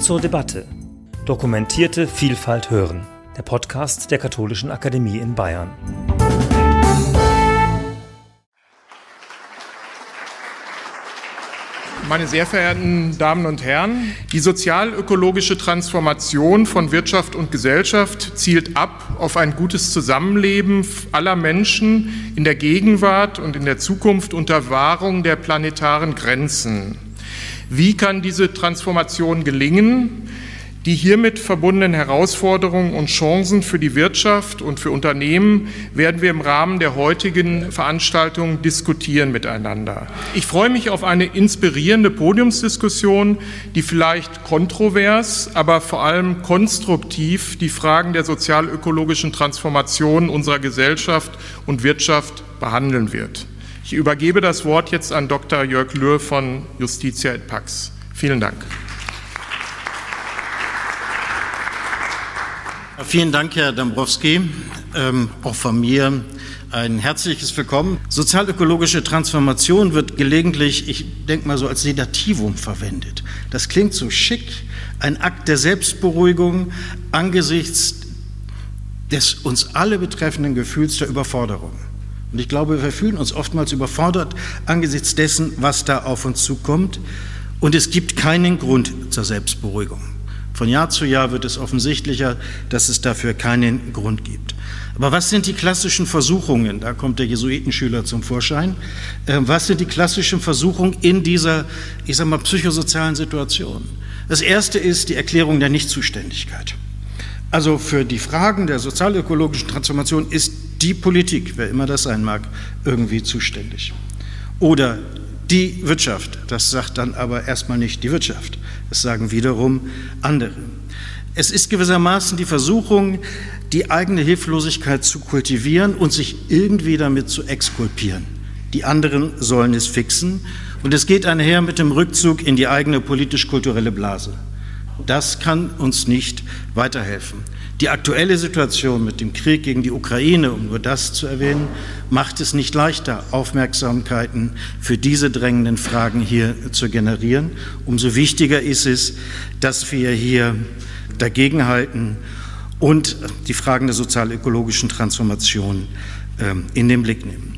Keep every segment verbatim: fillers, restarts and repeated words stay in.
zur Debatte. Dokumentierte Vielfalt hören. Der Podcast der Katholischen Akademie in Bayern. Meine sehr verehrten Damen und Herren, die sozial-ökologische Transformation von Wirtschaft und Gesellschaft zielt ab auf ein gutes Zusammenleben aller Menschen in der Gegenwart und in der Zukunft unter Wahrung der planetaren Grenzen. Wie kann diese Transformation gelingen? Die hiermit verbundenen Herausforderungen und Chancen für die Wirtschaft und für Unternehmen werden wir im Rahmen der heutigen Veranstaltung diskutieren miteinander. Ich freue mich auf eine inspirierende Podiumsdiskussion, die vielleicht kontrovers, aber vor allem konstruktiv die Fragen der sozial-ökologischen Transformation unserer Gesellschaft und Wirtschaft behandeln wird. Ich übergebe das Wort jetzt an Doktor Jörg Lühr von Justitia et Pax. Vielen Dank. Vielen Dank, Herr Dambrowski. Ähm, auch von mir ein herzliches Willkommen. Sozial-ökologische Transformation wird gelegentlich, ich denke mal so als Sedativum verwendet. Das klingt so schick, ein Akt der Selbstberuhigung angesichts des uns alle betreffenden Gefühls der Überforderung. Und ich glaube, wir fühlen uns oftmals überfordert angesichts dessen, was da auf uns zukommt. Und es gibt keinen Grund zur Selbstberuhigung. Von Jahr zu Jahr wird es offensichtlicher, dass es dafür keinen Grund gibt. Aber was sind die klassischen Versuchungen? Da kommt der Jesuitenschüler zum Vorschein. Was sind die klassischen Versuchungen in dieser, ich sage mal, psychosozialen Situation? Das erste ist die Erklärung der Nichtzuständigkeit. Also für die Fragen der sozialökologischen Transformation ist die Politik, wer immer das sein mag, irgendwie zuständig. Oder die Wirtschaft, das sagt dann aber erstmal nicht die Wirtschaft, das sagen wiederum andere. Es ist gewissermaßen die Versuchung, die eigene Hilflosigkeit zu kultivieren und sich irgendwie damit zu exkulpieren. Die anderen sollen es fixen und es geht einher mit dem Rückzug in die eigene politisch-kulturelle Blase. Das kann uns nicht weiterhelfen. Die aktuelle Situation mit dem Krieg gegen die Ukraine, um nur das zu erwähnen, macht es nicht leichter, Aufmerksamkeiten für diese drängenden Fragen hier zu generieren. Umso wichtiger ist es, dass wir hier dagegenhalten und die Fragen der sozial-ökologischen Transformation in den Blick nehmen.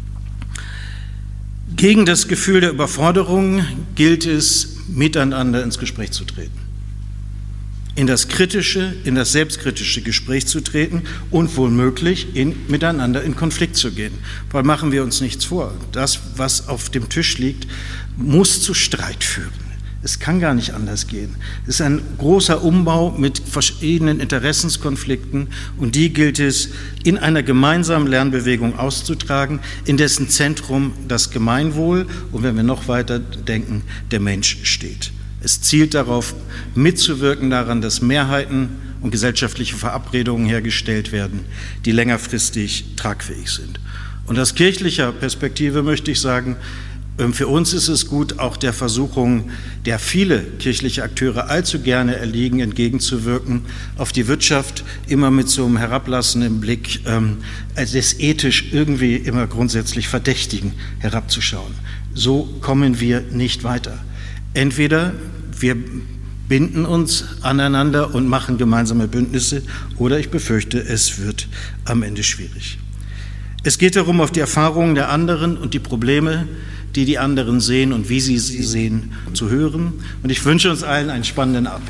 Gegen das Gefühl der Überforderung gilt es, miteinander ins Gespräch zu treten. In das kritische, in das selbstkritische Gespräch zu treten und womöglich in, miteinander in Konflikt zu gehen. Weil machen wir uns nichts vor. Das, was auf dem Tisch liegt, muss zu Streit führen. Es kann gar nicht anders gehen. Es ist ein großer Umbau mit verschiedenen Interessenskonflikten und die gilt es in einer gemeinsamen Lernbewegung auszutragen, in dessen Zentrum das Gemeinwohl und wenn wir noch weiter denken, der Mensch steht. Es zielt darauf, mitzuwirken daran, dass Mehrheiten und gesellschaftliche Verabredungen hergestellt werden, die längerfristig tragfähig sind. Und aus kirchlicher Perspektive möchte ich sagen, für uns ist es gut, auch der Versuchung, der viele kirchliche Akteure allzu gerne erliegen, entgegenzuwirken, auf die Wirtschaft immer mit so einem herablassenden Blick, ähm, des ethisch irgendwie immer grundsätzlich Verdächtigen herabzuschauen. So kommen wir nicht weiter. Entweder wir binden uns aneinander und machen gemeinsame Bündnisse oder ich befürchte, es wird am Ende schwierig. Es geht darum, auf die Erfahrungen der anderen und die Probleme, die die anderen sehen und wie sie sie sehen, zu hören. Und ich wünsche uns allen einen spannenden Abend.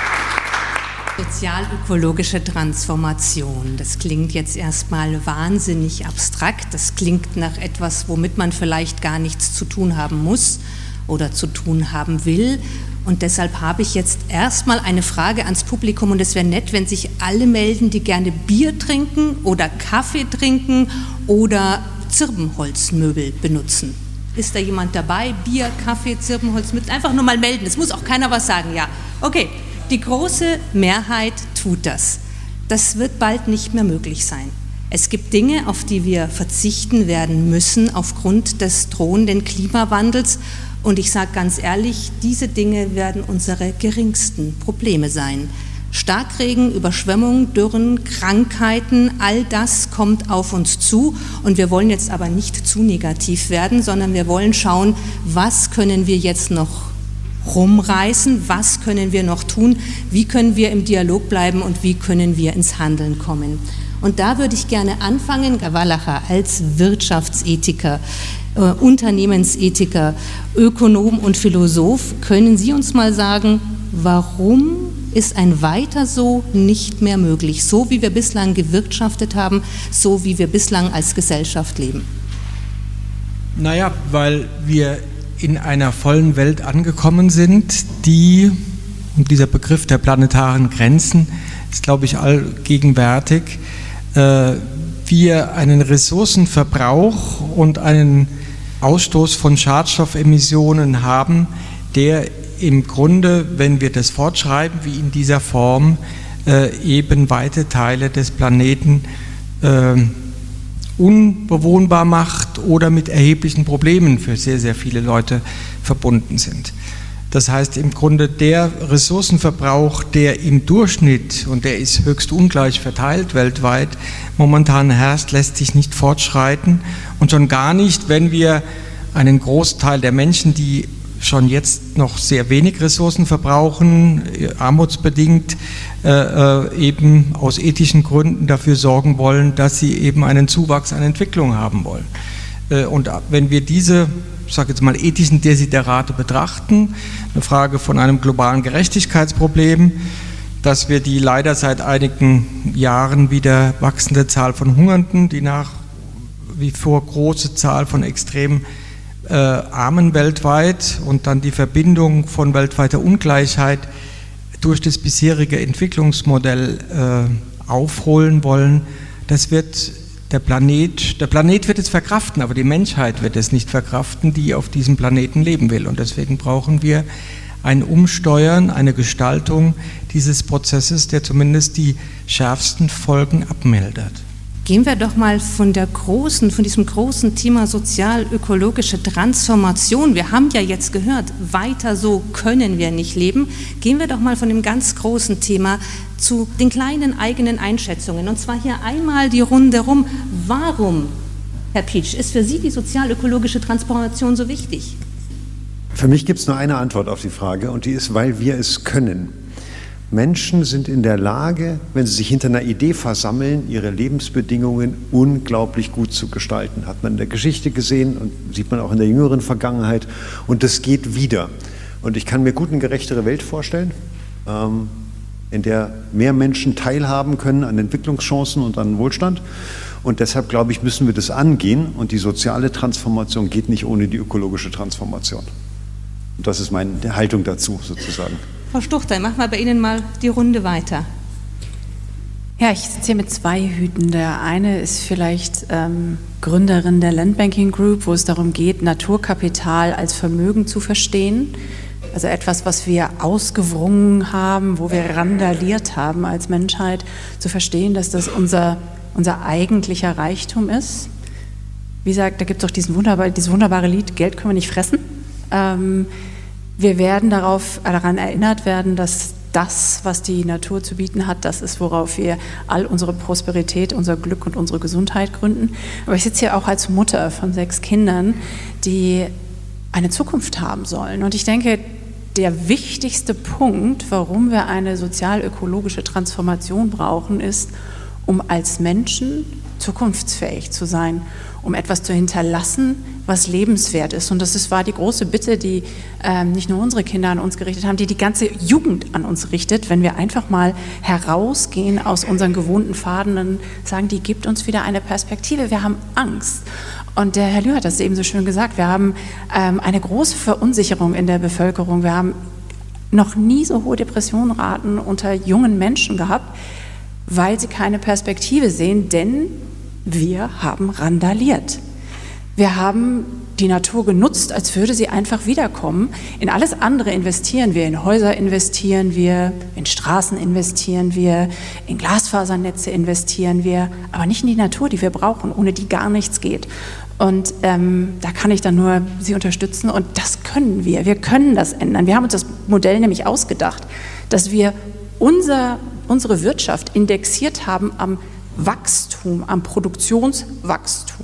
Sozial-ökologische Transformation, das klingt jetzt erstmal wahnsinnig abstrakt. Das klingt nach etwas, womit man vielleicht gar nichts zu tun haben muss oder zu tun haben will. Und deshalb habe ich jetzt erstmal eine Frage ans Publikum und es wäre nett, wenn sich alle melden, die gerne Bier trinken oder Kaffee trinken oder Zirbenholzmöbel benutzen. Ist da jemand dabei? Bier, Kaffee, Zirbenholzmöbel? Einfach nur mal melden, es muss auch keiner was sagen. Ja, okay, die große Mehrheit tut das. Das wird bald nicht mehr möglich sein. Es gibt Dinge, auf die wir verzichten werden müssen aufgrund des drohenden Klimawandels. Und ich sage ganz ehrlich, diese Dinge werden unsere geringsten Probleme sein. Starkregen, Überschwemmungen, Dürren, Krankheiten, all das kommt auf uns zu. Und wir wollen jetzt aber nicht zu negativ werden, sondern wir wollen schauen, was können wir jetzt noch rumreißen? Was können wir noch tun? Wie können wir im Dialog bleiben und wie können wir ins Handeln kommen? Und da würde ich gerne anfangen, Herr Wallacher, als Wirtschaftsethiker, äh, Unternehmensethiker, Ökonom und Philosoph, können Sie uns mal sagen, warum ist ein Weiter so nicht mehr möglich, so wie wir bislang gewirtschaftet haben, so wie wir bislang als Gesellschaft leben? Naja, weil wir in einer vollen Welt angekommen sind, die, und dieser Begriff der planetaren Grenzen ist, glaube ich, allgegenwärtig, äh, wir einen Ressourcenverbrauch und einen Ausstoß von Schadstoffemissionen haben, der im Grunde, wenn wir das fortschreiben, wie in dieser Form, äh, eben weite Teile des Planeten äh, unbewohnbar macht oder mit erheblichen Problemen für sehr, sehr viele Leute verbunden sind. Das heißt im Grunde der Ressourcenverbrauch, der im Durchschnitt, und der ist höchst ungleich verteilt weltweit, momentan herrscht, lässt sich nicht fortschreiten und schon gar nicht, wenn wir einen Großteil der Menschen, die schon jetzt noch sehr wenig Ressourcen verbrauchen, armutsbedingt, äh, eben aus ethischen Gründen dafür sorgen wollen, dass sie eben einen Zuwachs an Entwicklung haben wollen. Äh, und wenn wir diese, ich sage jetzt mal, ethischen Desiderate betrachten, eine Frage von einem globalen Gerechtigkeitsproblem, dass wir die leider seit einigen Jahren wieder wachsende Zahl von Hungernden, die nach wie vor große Zahl von extrem Äh, Armen weltweit und dann die Verbindung von weltweiter Ungleichheit durch das bisherige Entwicklungsmodell äh, aufholen wollen, das wird der Planet, der Planet wird es verkraften, aber die Menschheit wird es nicht verkraften, die auf diesem Planeten leben will. Und deswegen brauchen wir ein Umsteuern, eine Gestaltung dieses Prozesses, der zumindest die schärfsten Folgen abmildert. Gehen wir doch mal von der großen, von diesem großen Thema sozial-ökologische Transformation. Wir haben ja jetzt gehört, weiter so können wir nicht leben. Gehen wir doch mal von dem ganz großen Thema zu den kleinen eigenen Einschätzungen. Und zwar hier einmal die Runde rum. Warum, Herr Pietsch, ist für Sie die sozial-ökologische Transformation so wichtig? Für mich gibt es nur eine Antwort auf die Frage und die ist, weil wir es können. Menschen sind in der Lage, wenn sie sich hinter einer Idee versammeln, ihre Lebensbedingungen unglaublich gut zu gestalten. Hat man in der Geschichte gesehen und sieht man auch in der jüngeren Vergangenheit. Und das geht wieder. Und ich kann mir gut eine gerechtere Welt vorstellen, ähm, in der mehr Menschen teilhaben können an Entwicklungschancen und an Wohlstand. Und deshalb, glaube ich, müssen wir das angehen. Und die soziale Transformation geht nicht ohne die ökologische Transformation. Und das ist meine Haltung dazu sozusagen. Frau Stuchter, machen wir bei Ihnen mal die Runde weiter. Ja, ich sitze hier mit zwei Hüten. Der eine ist vielleicht ähm, Gründerin der Landbanking Group, wo es darum geht, Naturkapital als Vermögen zu verstehen. Also etwas, was wir ausgewrungen haben, wo wir randaliert haben als Menschheit, zu verstehen, dass das unser, unser eigentlicher Reichtum ist. Wie gesagt, da gibt es doch diesen wunderbar, dieses wunderbare Lied, Geld können wir nicht fressen. Ähm, Wir werden darauf, daran erinnert werden, dass das, was die Natur zu bieten hat, das ist, worauf wir all unsere Prosperität, unser Glück und unsere Gesundheit gründen. Aber ich sitze hier auch als Mutter von sechs Kindern, die eine Zukunft haben sollen. Und ich denke, der wichtigste Punkt, warum wir eine sozial-ökologische Transformation brauchen, ist, um als Menschen zukunftsfähig zu sein, um etwas zu hinterlassen, was lebenswert ist. Und das ist, war die große Bitte, die ähm, nicht nur unsere Kinder an uns gerichtet haben, die die ganze Jugend an uns richtet, wenn wir einfach mal herausgehen aus unseren gewohnten Pfaden und sagen, die gibt uns wieder eine Perspektive. Wir haben Angst. Und der Herr Lühr hat das eben so schön gesagt, wir haben ähm, eine große Verunsicherung in der Bevölkerung. Wir haben noch nie so hohe Depressionenraten unter jungen Menschen gehabt, weil sie keine Perspektive sehen, denn wir haben randaliert. Wir haben die Natur genutzt, als würde sie einfach wiederkommen. In alles andere investieren wir, in Häuser investieren wir, in Straßen investieren wir, in Glasfasernetze investieren wir, aber nicht in die Natur, die wir brauchen, ohne die gar nichts geht. Und ähm, da kann ich dann nur Sie unterstützen und das können wir. Wir können das ändern. Wir haben uns das Modell nämlich ausgedacht, dass wir unser, unsere Wirtschaft indexiert haben am Wachstum, am Produktionswachstum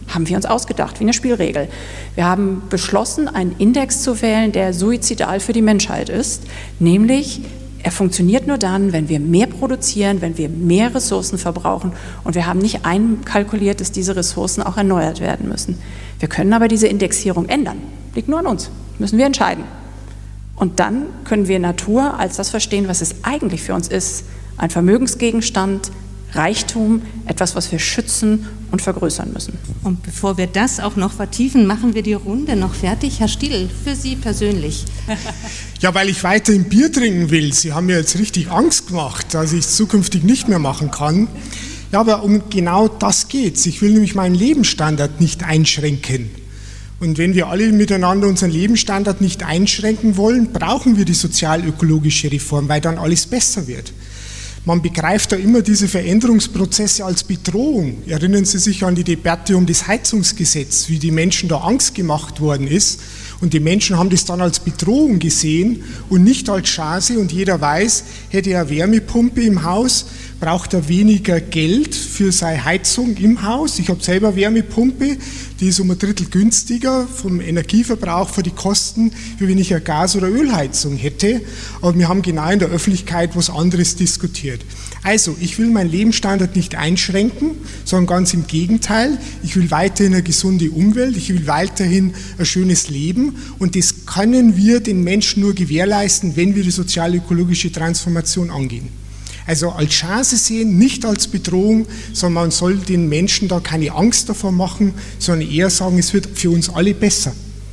Haben wir uns ausgedacht, wie eine Spielregel. Wir haben beschlossen, einen Index zu wählen, der suizidal für die Menschheit ist, nämlich er funktioniert nur dann, wenn wir mehr produzieren, wenn wir mehr Ressourcen verbrauchen und wir haben nicht einkalkuliert, dass diese Ressourcen auch erneuert werden müssen. Wir können aber diese Indexierung ändern. Liegt nur an uns. Müssen wir entscheiden. Und dann können wir Natur als das verstehen, was es eigentlich für uns ist. Ein Vermögensgegenstand, Reichtum, etwas, was wir schützen und vergrößern müssen. Und bevor wir das auch noch vertiefen, machen wir die Runde noch fertig. Herr Stiel, für Sie persönlich. Ja, weil ich weiterhin Bier trinken will. Sie haben mir jetzt richtig Angst gemacht, dass ich es zukünftig nicht mehr machen kann. Ja, aber um genau das geht's. Ich will nämlich meinen Lebensstandard nicht einschränken. Und wenn wir alle miteinander unseren Lebensstandard nicht einschränken wollen, brauchen wir die sozial-ökologische Reform, weil dann alles besser wird. Man begreift da immer diese Veränderungsprozesse als Bedrohung. Erinnern Sie sich an die Debatte um das Heizungsgesetz, wie die Menschen da Angst gemacht worden ist. Und die Menschen haben das dann als Bedrohung gesehen und nicht als Chance. Und jeder weiß, hätte er eine Wärmepumpe im Haus, braucht er weniger Geld für seine Heizung im Haus. Ich habe selber eine Wärmepumpe, die ist um ein Drittel günstiger vom Energieverbrauch für die Kosten, wie wenn ich eine Gas- oder Ölheizung hätte. Aber wir haben genau in der Öffentlichkeit was anderes diskutiert. Also, ich will meinen Lebensstandard nicht einschränken, sondern ganz im Gegenteil. Ich will weiterhin eine gesunde Umwelt, ich will weiterhin ein schönes Leben und das können wir den Menschen nur gewährleisten, wenn wir die sozial-ökologische Transformation angehen. Also als Chance sehen, nicht als Bedrohung, sondern man soll den Menschen da keine Angst davor machen, sondern eher sagen, es wird für uns alle besser.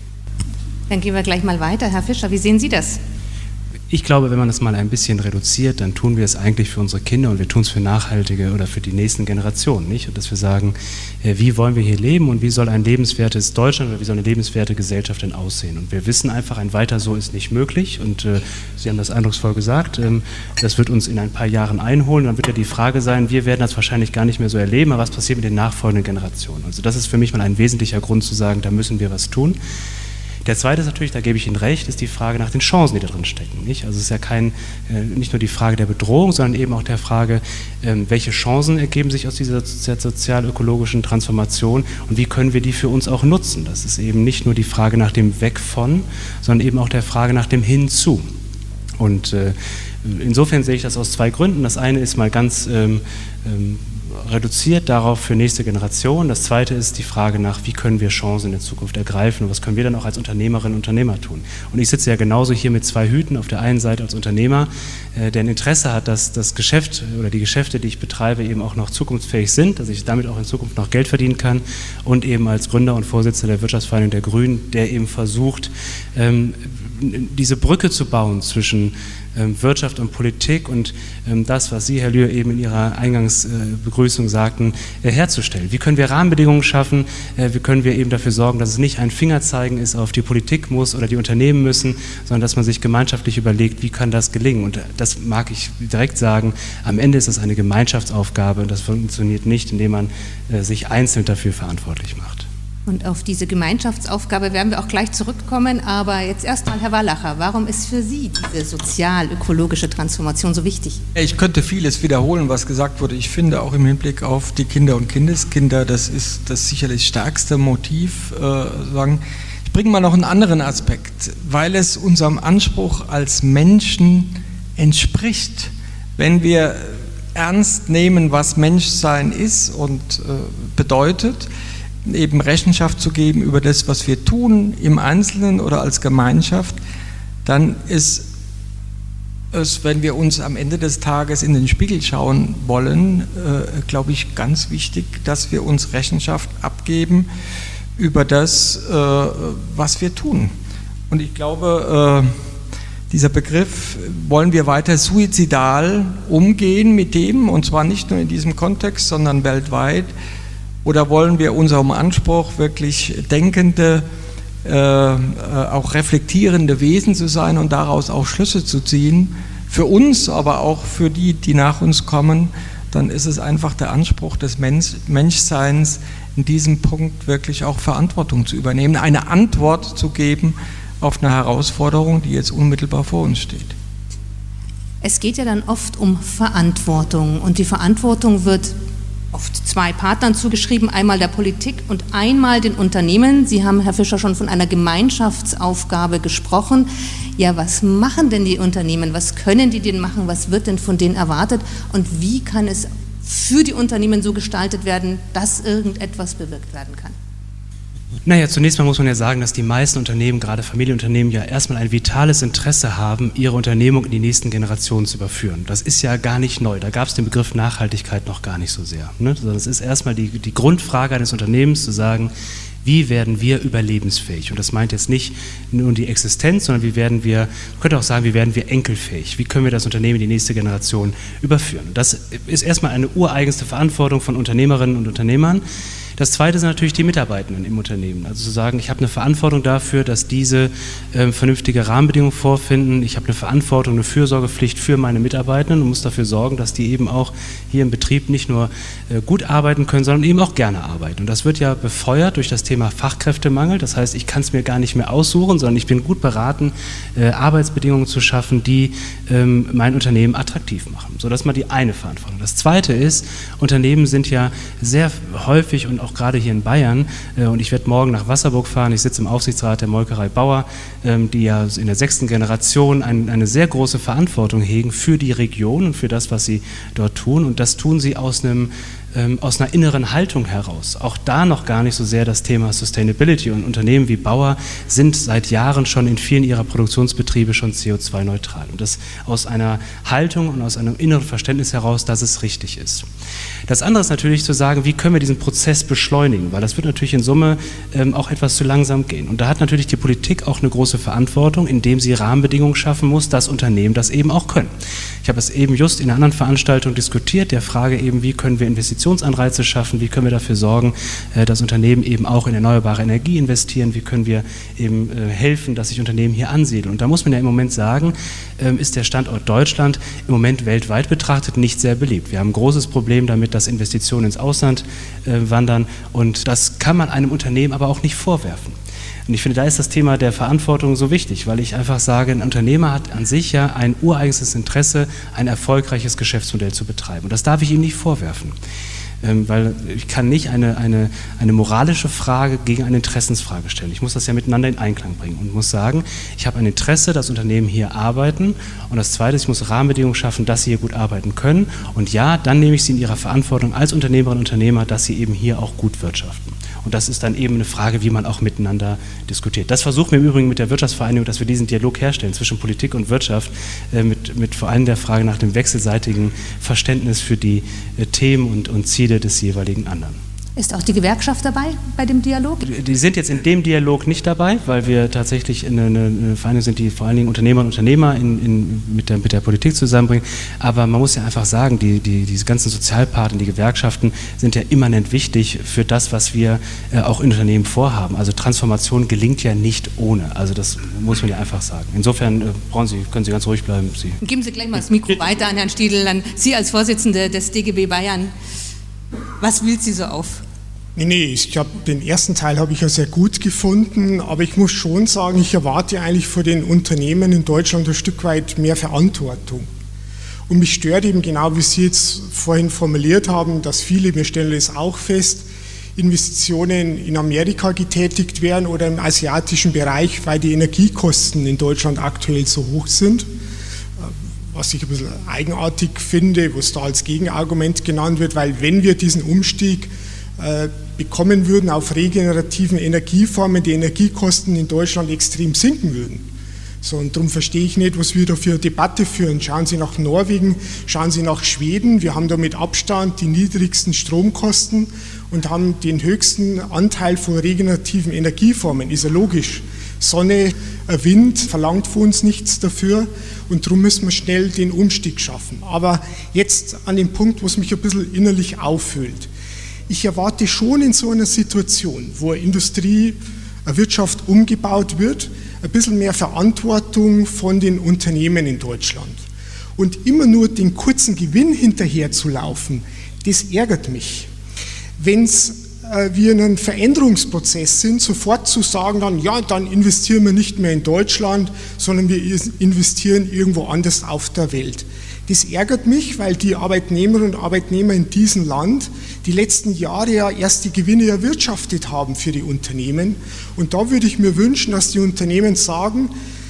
Dann gehen wir gleich mal weiter. Herr Fischer, wie sehen Sie das? Ich glaube, wenn man das mal ein bisschen reduziert, dann tun wir es eigentlich für unsere Kinder und wir tun es für nachhaltige oder für die nächsten Generationen, nicht? Und dass wir sagen, wie wollen wir hier leben und wie soll ein lebenswertes Deutschland oder wie soll eine lebenswerte Gesellschaft denn aussehen? Und wir wissen einfach, ein weiter so ist nicht möglich und äh, Sie haben das eindrucksvoll gesagt, ähm, das wird uns in ein paar Jahren einholen. Dann wird ja die Frage sein, wir werden das wahrscheinlich gar nicht mehr so erleben, aber was passiert mit den nachfolgenden Generationen? Also das ist für mich mal ein wesentlicher Grund zu sagen, da müssen wir was tun. Der zweite ist natürlich, da gebe ich Ihnen recht, ist die Frage nach den Chancen, die da drin stecken. Nicht? Also es ist ja kein, äh, nicht nur die Frage der Bedrohung, sondern eben auch der Frage, ähm, welche Chancen ergeben sich aus dieser sozial-ökologischen Transformation und wie können wir die für uns auch nutzen. Das ist eben nicht nur die Frage nach dem Weg von, sondern eben auch der Frage nach dem Hinzu. Und äh, insofern sehe ich das aus zwei Gründen. Das eine ist mal ganz ähm, ähm, reduziert darauf für nächste Generationen. Das zweite ist die Frage nach, wie können wir Chancen in der Zukunft ergreifen und was können wir dann auch als Unternehmerinnen und Unternehmer tun. Und ich sitze ja genauso hier mit zwei Hüten, auf der einen Seite als Unternehmer, äh, der ein Interesse hat, dass das Geschäft oder die Geschäfte, die ich betreibe, eben auch noch zukunftsfähig sind, dass ich damit auch in Zukunft noch Geld verdienen kann und eben als Gründer und Vorsitzender der Wirtschaftsvereinigung der Grünen, der eben versucht, ähm, diese Brücke zu bauen zwischen ähm, Wirtschaft und Politik und ähm, das, was Sie, Herr Lühr, eben in Ihrer Eingangsbegrüßung äh, sagten, äh, herzustellen. Wie können wir Rahmenbedingungen schaffen? Äh, wie können wir eben dafür sorgen, dass es nicht ein Fingerzeigen ist, auf die Politik muss oder die Unternehmen müssen, sondern dass man sich gemeinschaftlich überlegt, wie kann das gelingen? Und das mag ich direkt sagen, am Ende ist es eine Gemeinschaftsaufgabe und das funktioniert nicht, indem man äh, sich einzeln dafür verantwortlich macht. Und auf diese Gemeinschaftsaufgabe werden wir auch gleich zurückkommen. Aber jetzt erstmal, Herr Wallacher, warum ist für Sie diese sozial-ökologische Transformation so wichtig? Ich könnte vieles wiederholen, was gesagt wurde. Ich finde auch im Hinblick auf die Kinder und Kindeskinder, das ist das sicherlich stärkste Motiv. Äh, sagen. Ich bringe mal noch einen anderen Aspekt, weil es unserem Anspruch als Menschen entspricht. Wenn wir ernst nehmen, was Menschsein ist und äh, bedeutet, eben Rechenschaft zu geben über das, was wir tun, im Einzelnen oder als Gemeinschaft, dann ist es, wenn wir uns am Ende des Tages in den Spiegel schauen wollen, äh, glaube ich, ganz wichtig, dass wir uns Rechenschaft abgeben über das, äh, was wir tun. Und ich glaube, äh, dieser Begriff, wollen wir weiter suizidal umgehen mit dem, und zwar nicht nur in diesem Kontext, sondern weltweit. Oder wollen wir unserem Anspruch, wirklich denkende, äh, auch reflektierende Wesen zu sein und daraus auch Schlüsse zu ziehen, für uns, aber auch für die, die nach uns kommen, dann ist es einfach der Anspruch des Mensch, Menschseins, in diesem Punkt wirklich auch Verantwortung zu übernehmen, eine Antwort zu geben auf eine Herausforderung, die jetzt unmittelbar vor uns steht. Es geht ja dann oft um Verantwortung und die Verantwortung wird oft zwei Partnern zugeschrieben, einmal der Politik und einmal den Unternehmen. Sie haben, Herr Fischer, schon von einer Gemeinschaftsaufgabe gesprochen. Ja, was machen denn die Unternehmen? Was können die denn machen? Was wird denn von denen erwartet? Und wie kann es für die Unternehmen so gestaltet werden, dass irgendetwas bewirkt werden kann? Naja, zunächst mal muss man ja sagen, dass die meisten Unternehmen, gerade Familienunternehmen, ja erstmal ein vitales Interesse haben, ihre Unternehmung in die nächsten Generationen zu überführen. Das ist ja gar nicht neu, da gab es den Begriff Nachhaltigkeit noch gar nicht so sehr. Ne? Sondern es ist erstmal die, die Grundfrage eines Unternehmens zu sagen, wie werden wir überlebensfähig? Und das meint jetzt nicht nur die Existenz, sondern wie werden wir, man könnte auch sagen, wie werden wir enkelfähig? Wie können wir das Unternehmen in die nächste Generation überführen? Das ist erstmal eine ureigenste Verantwortung von Unternehmerinnen und Unternehmern. Das Zweite sind natürlich die Mitarbeitenden im Unternehmen. Also zu sagen, ich habe eine Verantwortung dafür, dass diese äh, vernünftige Rahmenbedingungen vorfinden. Ich habe eine Verantwortung, eine Fürsorgepflicht für meine Mitarbeitenden und muss dafür sorgen, dass die eben auch hier im Betrieb nicht nur äh, gut arbeiten können, sondern eben auch gerne arbeiten. Und das wird ja befeuert durch das Thema Fachkräftemangel. Das heißt, ich kann es mir gar nicht mehr aussuchen, sondern ich bin gut beraten, äh, Arbeitsbedingungen zu schaffen, die ähm, mein Unternehmen attraktiv machen. So, das ist mal die eine Verantwortung. Das Zweite ist, Unternehmen sind ja sehr häufig und auch gerade hier in Bayern, äh, und ich werde morgen nach Wasserburg fahren, ich sitze im Aufsichtsrat der Molkerei Bauer, ähm, die ja in der sechsten Generation ein, eine sehr große Verantwortung hegen für die Region und für das, was sie dort tun, und das tun sie aus einem ähm, aus einer inneren Haltung heraus. Auch da noch gar nicht so sehr das Thema Sustainability, und Unternehmen wie Bauer sind seit Jahren schon in vielen ihrer Produktionsbetriebe schon C O zwei neutral, und das aus einer Haltung und aus einem inneren Verständnis heraus, dass es richtig ist. Das andere ist natürlich zu sagen, wie können wir diesen Prozess beschleunigen, weil das wird natürlich in Summe ähm, auch etwas zu langsam gehen. Und da hat natürlich die Politik auch eine große Verantwortung, indem sie Rahmenbedingungen schaffen muss, dass Unternehmen das eben auch können. Ich habe es eben just in einer anderen Veranstaltung diskutiert, der Frage eben, wie können wir Investitionsanreize schaffen, wie können wir dafür sorgen, äh, dass Unternehmen eben auch in erneuerbare Energie investieren, wie können wir eben äh, helfen, dass sich Unternehmen hier ansiedeln. Und da muss man ja im Moment sagen, äh, ist der Standort Deutschland im Moment weltweit betrachtet nicht sehr beliebt. Wir haben ein großes Problem damit, dass Investitionen ins Ausland äh, wandern, und das kann man einem Unternehmen aber auch nicht vorwerfen. Und ich finde, da ist das Thema der Verantwortung so wichtig, weil ich einfach sage, ein Unternehmer hat an sich ja ein ureigenes Interesse, ein erfolgreiches Geschäftsmodell zu betreiben. Und das darf ich ihm nicht vorwerfen. Ähm, weil ich kann nicht eine, eine, eine moralische Frage gegen eine Interessensfrage stellen. Ich muss das ja miteinander in Einklang bringen und muss sagen, ich habe ein Interesse, dass Unternehmen hier arbeiten, und das Zweite ist, ich muss Rahmenbedingungen schaffen, dass sie hier gut arbeiten können, und ja, dann nehme ich sie in ihrer Verantwortung als Unternehmerinnen und Unternehmer, dass sie eben hier auch gut wirtschaften. Und das ist dann eben eine Frage, wie man auch miteinander diskutiert. Das versuchen wir im Übrigen mit der Wirtschaftsvereinigung, dass wir diesen Dialog herstellen zwischen Politik und Wirtschaft, äh, mit, mit vor allem der Frage nach dem wechselseitigen Verständnis für die äh, Themen und, und Ziele des jeweiligen anderen. Ist auch die Gewerkschaft dabei bei dem Dialog? Die sind jetzt in dem Dialog nicht dabei, weil wir tatsächlich eine, eine Vereinigung sind, die vor allen Dingen Unternehmerinnen und Unternehmer in, in, mit, der, mit der Politik zusammenbringen. Aber man muss ja einfach sagen, die, die, diese ganzen Sozialpartner, die Gewerkschaften sind ja immanent wichtig für das, was wir äh, auch in Unternehmen vorhaben. Also Transformation gelingt ja nicht ohne. Also das muss man ja einfach sagen. Insofern äh, brauchen Sie, können Sie ganz ruhig bleiben. Sie. Geben Sie gleich mal das Mikro weiter an Herrn Stiedl. An Sie als Vorsitzende des D G B Bayern. Was wühlt Sie so auf? Nee, nee, ich glaube, den ersten Teil habe ich ja sehr gut gefunden, aber ich muss schon sagen, ich erwarte eigentlich vor den Unternehmen in Deutschland ein Stück weit mehr Verantwortung. Und mich stört eben genau, wie Sie jetzt vorhin formuliert haben, dass viele, wir stellen es auch fest, Investitionen in Amerika getätigt werden oder im asiatischen Bereich, weil die Energiekosten in Deutschland aktuell so hoch sind. Was ich ein bisschen eigenartig finde, was da als Gegenargument genannt wird, weil wenn wir diesen Umstieg äh, bekommen würden auf regenerativen Energieformen, die Energiekosten in Deutschland extrem sinken würden. So, und darum verstehe ich nicht, was wir da für eine Debatte führen. Schauen Sie nach Norwegen, schauen Sie nach Schweden. Wir haben da mit Abstand die niedrigsten Stromkosten und haben den höchsten Anteil von regenerativen Energieformen. Ist ja logisch. Sonne, Wind verlangt von uns nichts dafür, und darum müssen wir schnell den Umstieg schaffen. Aber jetzt an dem Punkt, wo es mich ein bisschen innerlich auffüllt. Ich erwarte schon in so einer Situation, wo eine Industrie, eine Wirtschaft umgebaut wird, ein bisschen mehr Verantwortung von den Unternehmen in Deutschland. Und immer nur den kurzen Gewinn hinterher zu laufen, das ärgert mich. Wenn es äh, wir in einem Veränderungsprozess sind, sofort zu sagen dann, ja, dann investieren wir nicht mehr in Deutschland, sondern wir investieren irgendwo anders auf der Welt. Das ärgert mich, weil die Arbeitnehmerinnen und Arbeitnehmer in diesem Land die letzten Jahre ja erst die Gewinne erwirtschaftet haben für die Unternehmen. Und da würde ich mir wünschen, dass die Unternehmen sagen,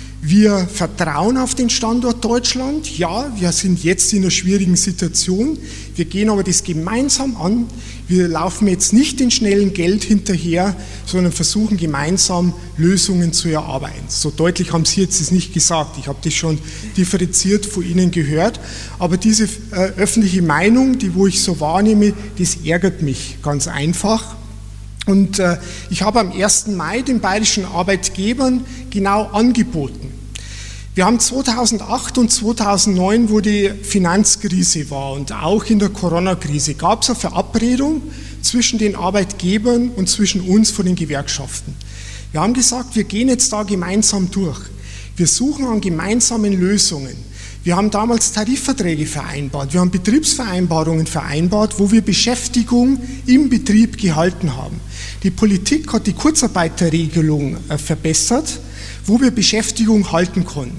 wir vertrauen auf den Standort Deutschland. Ja, wir sind jetzt in einer schwierigen Situation. Wir gehen aber das gemeinsam an. Wir laufen jetzt nicht den schnellen Geld hinterher, sondern versuchen gemeinsam Lösungen zu erarbeiten. So deutlich haben Sie jetzt das nicht gesagt. Ich habe das schon differenziert von Ihnen gehört. Aber diese äh, öffentliche Meinung, die wo ich so wahrnehme, das ärgert mich ganz einfach. Und äh, ich habe am ersten Mai den bayerischen Arbeitgebern genau angeboten. Wir haben zweitausendacht und zweitausendneun, wo die Finanzkrise war und auch in der Corona-Krise, gab es eine Verabredung zwischen den Arbeitgebern und zwischen uns von den Gewerkschaften. Wir haben gesagt, wir gehen jetzt da gemeinsam durch. Wir suchen an gemeinsamen Lösungen. Wir haben damals Tarifverträge vereinbart, wir haben Betriebsvereinbarungen vereinbart, wo wir Beschäftigung im Betrieb gehalten haben. Die Politik hat die Kurzarbeiterregelung verbessert, wo wir Beschäftigung halten konnten.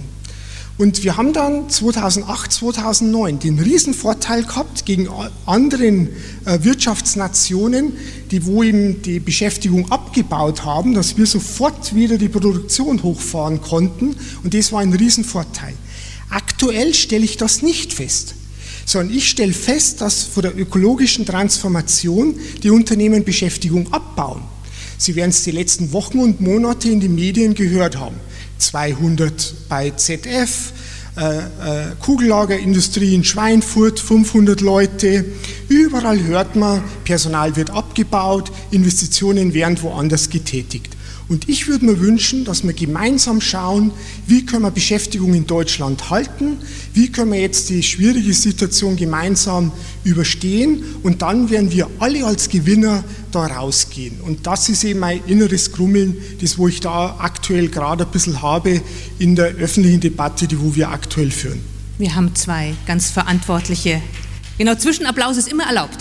Und wir haben dann zweitausendacht, zweitausendneun den Riesenvorteil gehabt gegen anderen Wirtschaftsnationen, die wo eben die Beschäftigung abgebaut haben, dass wir sofort wieder die Produktion hochfahren konnten und das war ein Riesenvorteil. Aktuell stelle ich das nicht fest, sondern ich stelle fest, dass vor der ökologischen Transformation die Unternehmen Beschäftigung abbauen. Sie werden es die letzten Wochen und Monate in den Medien gehört haben. zweihundert bei Z F, äh, äh, Kugellagerindustrie in Schweinfurt, fünfhundert Leute. Überall hört man, Personal wird abgebaut, Investitionen werden woanders getätigt. Und ich würde mir wünschen, dass wir gemeinsam schauen, wie können wir Beschäftigung in Deutschland halten, wie können wir jetzt die schwierige Situation gemeinsam überstehen und dann werden wir alle als Gewinner da rausgehen. Und das ist eben mein inneres Grummeln, das wo ich da aktuell gerade ein bisschen habe in der öffentlichen Debatte, die wo wir aktuell führen. Wir haben zwei ganz verantwortliche, genau, Zwischenapplaus ist immer erlaubt.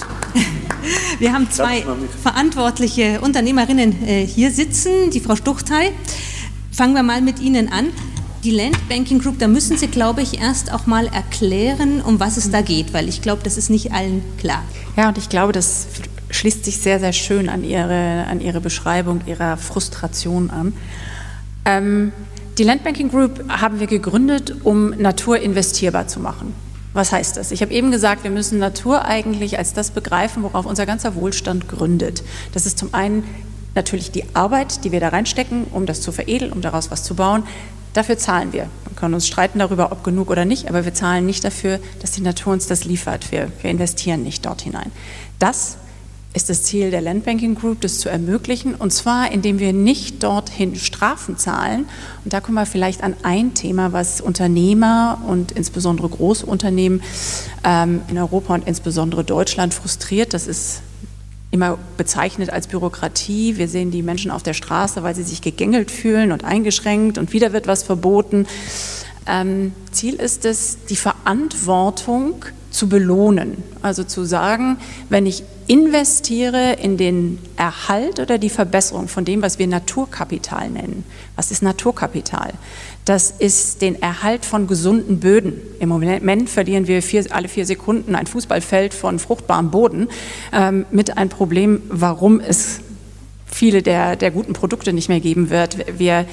Wir haben zwei verantwortliche Unternehmerinnen äh, hier sitzen, die Frau Stuchtey. Fangen wir mal mit Ihnen an. Die Land Banking Group, da müssen Sie, glaube ich, erst auch mal erklären, um was es da geht, weil ich glaube, das ist nicht allen klar. Ja, und ich glaube, das schließt sich sehr, sehr schön an Ihre, an Ihre Beschreibung Ihrer Frustration an. Ähm, die Land Banking Group haben wir gegründet, um Natur investierbar zu machen. Was heißt das? Ich habe eben gesagt, wir müssen Natur eigentlich als das begreifen, worauf unser ganzer Wohlstand gründet. Das ist zum einen natürlich die Arbeit, die wir da reinstecken, um das zu veredeln, um daraus was zu bauen. Dafür zahlen wir. Wir können uns streiten darüber, ob genug oder nicht, aber wir zahlen nicht dafür, dass die Natur uns das liefert. Wir, wir investieren nicht dort hinein. Das ist das Ziel der Land Banking Group, das zu ermöglichen, und zwar indem wir nicht dorthin Strafen zahlen. Und da kommen wir vielleicht an ein Thema, was Unternehmer und insbesondere große Unternehmen ähm, in Europa und insbesondere Deutschland frustriert. Das ist immer bezeichnet als Bürokratie. Wir sehen die Menschen auf der Straße, weil sie sich gegängelt fühlen und eingeschränkt und wieder wird was verboten. Ähm, Ziel ist es, die Verantwortung zu belohnen. Also zu sagen, wenn ich investiere in den Erhalt oder die Verbesserung von dem, was wir Naturkapital nennen. Was ist Naturkapital? Das ist den Erhalt von gesunden Böden. Im Moment verlieren wir vier, alle vier Sekunden ein Fußballfeld von fruchtbarem Boden ähm, mit einem Problem, warum es viele der, der guten Produkte nicht mehr geben wird. Wir